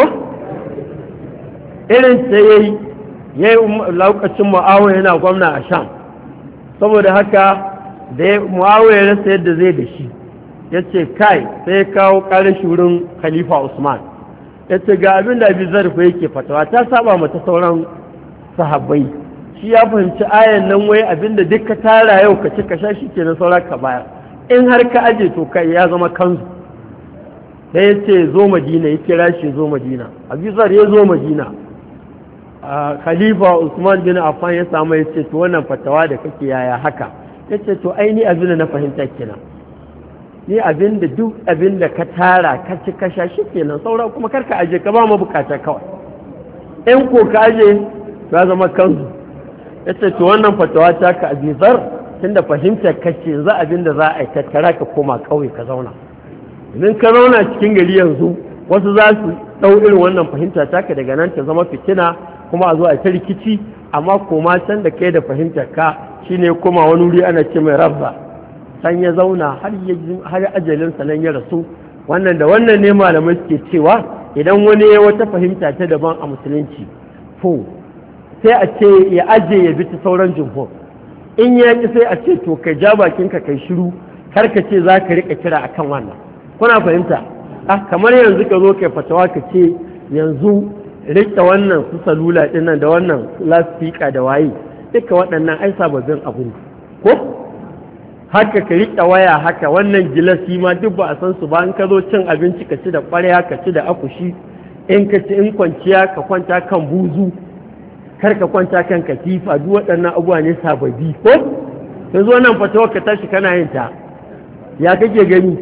irin sai yayi lokacin Muawiya yana gwamna a Sham saboda haka da Muawiya ya rasa yadda zai da shi yace kai sai kawo karin shurin Khalifa Usman yace ga abin da bizar fa yake fatawa ta saba mata sauran sahabbai shi ya fahimci ayan nan wai abinda duk ka tara yau ka ci ka sha shi kenan saura ka baya in har ka aje to kai ya zama kanzu sai ya ce zo Madina ya kira shi zo Madina Abizar ya zo Madina Khalifa Usman bin Affan ya samu ya ce to wannan fatawa da kake yaya haka ya ce to ai ni abin da na fahimta kenan ni abin da duk abin da ka tara ka ci ka sha shi kenan saura kuma karka aje ka ba mu bukata kawai in ko ka aje ya zama kanzu ya ce to wannan fatawa ta ka Abizar tunda fahimtar kace yanzu abin da za a yi tattara ka koma kauye ka zauna idan ka zauna cikin gari yanzu wasu za su ɗau irin wannan fahimta taka daga nan ta zama fitina kuma a zo a ta rikici amma koma can da kai da fahimtar ka shine kuma wani wuri ana ce mai rabba san ya zauna har ajalinsa nan ya rasu wannan da wannan ne malamai suke cewa idan wani ya wata fahimta ta daban a musulunci to sai a ce ya aje ya bi ta sauran jumhur in ya ki sai a ce to kai ja bakinka kai shiru kar ka ce za ka rika kira akan wannan kuna fahimta kamar yanzu ka zo kai fatawa ka ce yanzu rike wannan su salula dinnan da wannan lasfika da waye duka waɗannan ai sababbin abu ne ko haka ka riƙe waya haka, wannan gilasi ma duk ba a san su ba. In ka zo cin abinci ka ci da ƙwarya, ka ci da akushi, in ka ci in kwanciya ka kwanta kan buzu, kar ka kwanta kan katifa. Duk waɗannan abubuwa ne sababbi ko yanzu wannan fatawa ka tashi kana yin ta, ya kake gani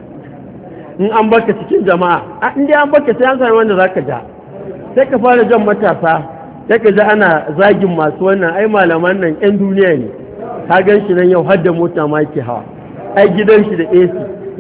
in an baka cikin jama'a? In dai an baka sai an sami wanda zaka ja, sai ka fara jan matasa, sai ka ji ana zagin masu wannan, ai malaman nan 'yan duniya ne, ka gan shi nan yau har da mota ma yake hawa, ai gidan shi da AC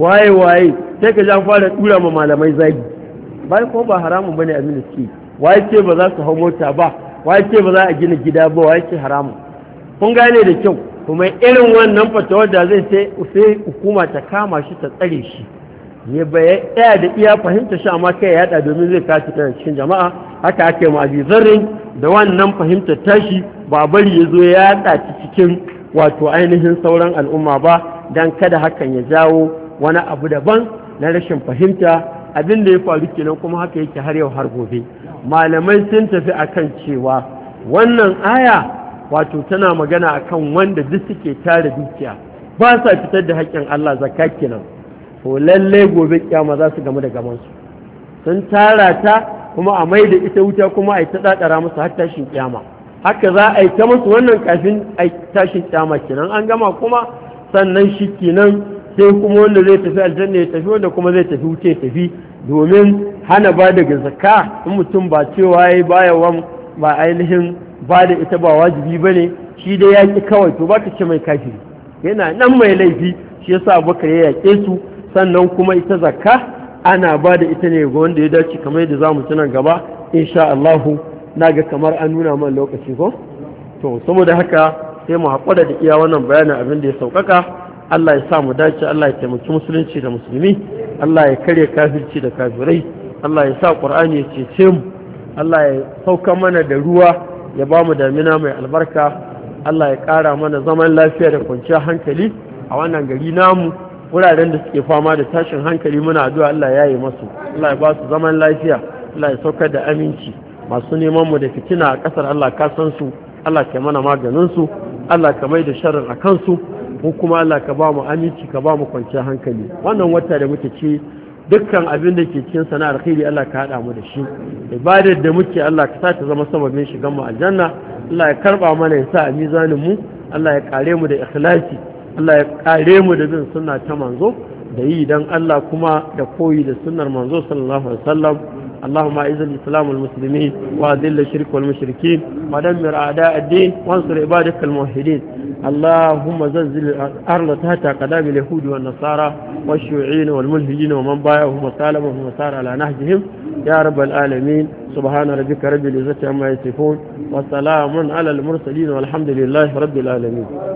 waye sai ka ji an fara tura ma malamai zagi. bai ko ba haramun bane abin da suke, waye ce ba za su hau mota ba, waye ce ba za a gina gida ba, waye ce haramun? kun gane da kyau. kuma irin wannan fatawar da zai sai hukuma ta kama shi ta tsare shi, ya tsaya da iya fahimta shi, amma kai ya yada domin zai kashi ta cikin jama'a. haka ake ma Abi Zarrin da wannan fahimtar tashi, ba bari ya zo ya yada ta cikin wato ainihin sauran al'umma ba, dan kada hakan ya jawo wani abu daban na rashin fahimta. abin da ya faru kenan, kuma haka yake har yau har gobe. malamai sun tafi akan cewa wannan aya wato tana magana akan wanda duk suke tare dukiya ba sa fitar da haƙƙin Allah, zakka kenan, to lalle gobe kiyama za su gamu da gamansu. sun tara ta kuma a mai da ita wuta, kuma a yi ta dadara musu har tashin kiyama. haka za a yi ta musu wannan kafin a tashin kiyama kenan. an gama kuma sannan shi kenan sai kuma wanda zai tafi aljanna ya tafi, wanda kuma zai tafi wuce ya tafi. domin hana ba daga zakka, in mutum ba cewa ya bayawan ba ainihin ba da ita ba wajibi ba ne, shi dai ya ƙi kawai, to ba ka ce mai kafiri, yana nan mai laifi. shi yasa Abubakar ya yaƙe su. sannan kuma ita zakka ana ba da ita ne ga wanda ya dace, kamar yadda za mu ci nan gaba insha Allahu. na ga kamar an nuna man lokaci ko, to saboda haka sai mu haƙura da iya wannan bayanin abin da ya sauƙaƙa. Allah ya sa mu dace, Allah ya taimaki musulunci da musulmi, Allah ya karya kafirci da kafirai, Allah ya sa Qur'ani ya cece mu, Allah ya sauka mana da ruwa, ya ba mu damina mai albarka, Allah ya ƙara mana zaman lafiya da kwanciyar hankali a wannan gari namu. wuraren da suke fama da tashin hankali muna addu'a Allah ya yi masu, Allah ya ba su zaman lafiya, Allah ya saukar da aminci. masu neman mu da fitina a ƙasar Allah ka san su, Allah ka mana maganin su, Allah ka mai da sharrin a kansu, ko kuma Allah ka ba mu aminci, ka ba mu kwanciyar hankali. wannan wata da muke ci dukkan abin da ke cikin sana'ar alkhairi Allah ka haɗa mu da shi. ibadar da muke Allah ka sa ta zama sababin shigan mu aljanna. Allah ya karba mana, ya sa a mizanin mu, Allah ya kare mu da ikhlasi, Allah ya kare mu da bin sunna ta manzo, da yi dan Allah kuma da koyi da sunnar manzo sallallahu alaihi wasallam. اللهم اعز الاسلام والمسلمين واذل الشرك والمشركين ودمر اعداء الدين وانصر عبادك الموحدين. اللهم زلزل الارض تحت اقدام اليهود والنصارى والشيوعيين والملحدين ومن بايعهم وسالمهم وسار على نهجهم يا رب العالمين. سبحان ربك رب العزة عما يصفون وسلام على المرسلين والحمد لله رب العالمين.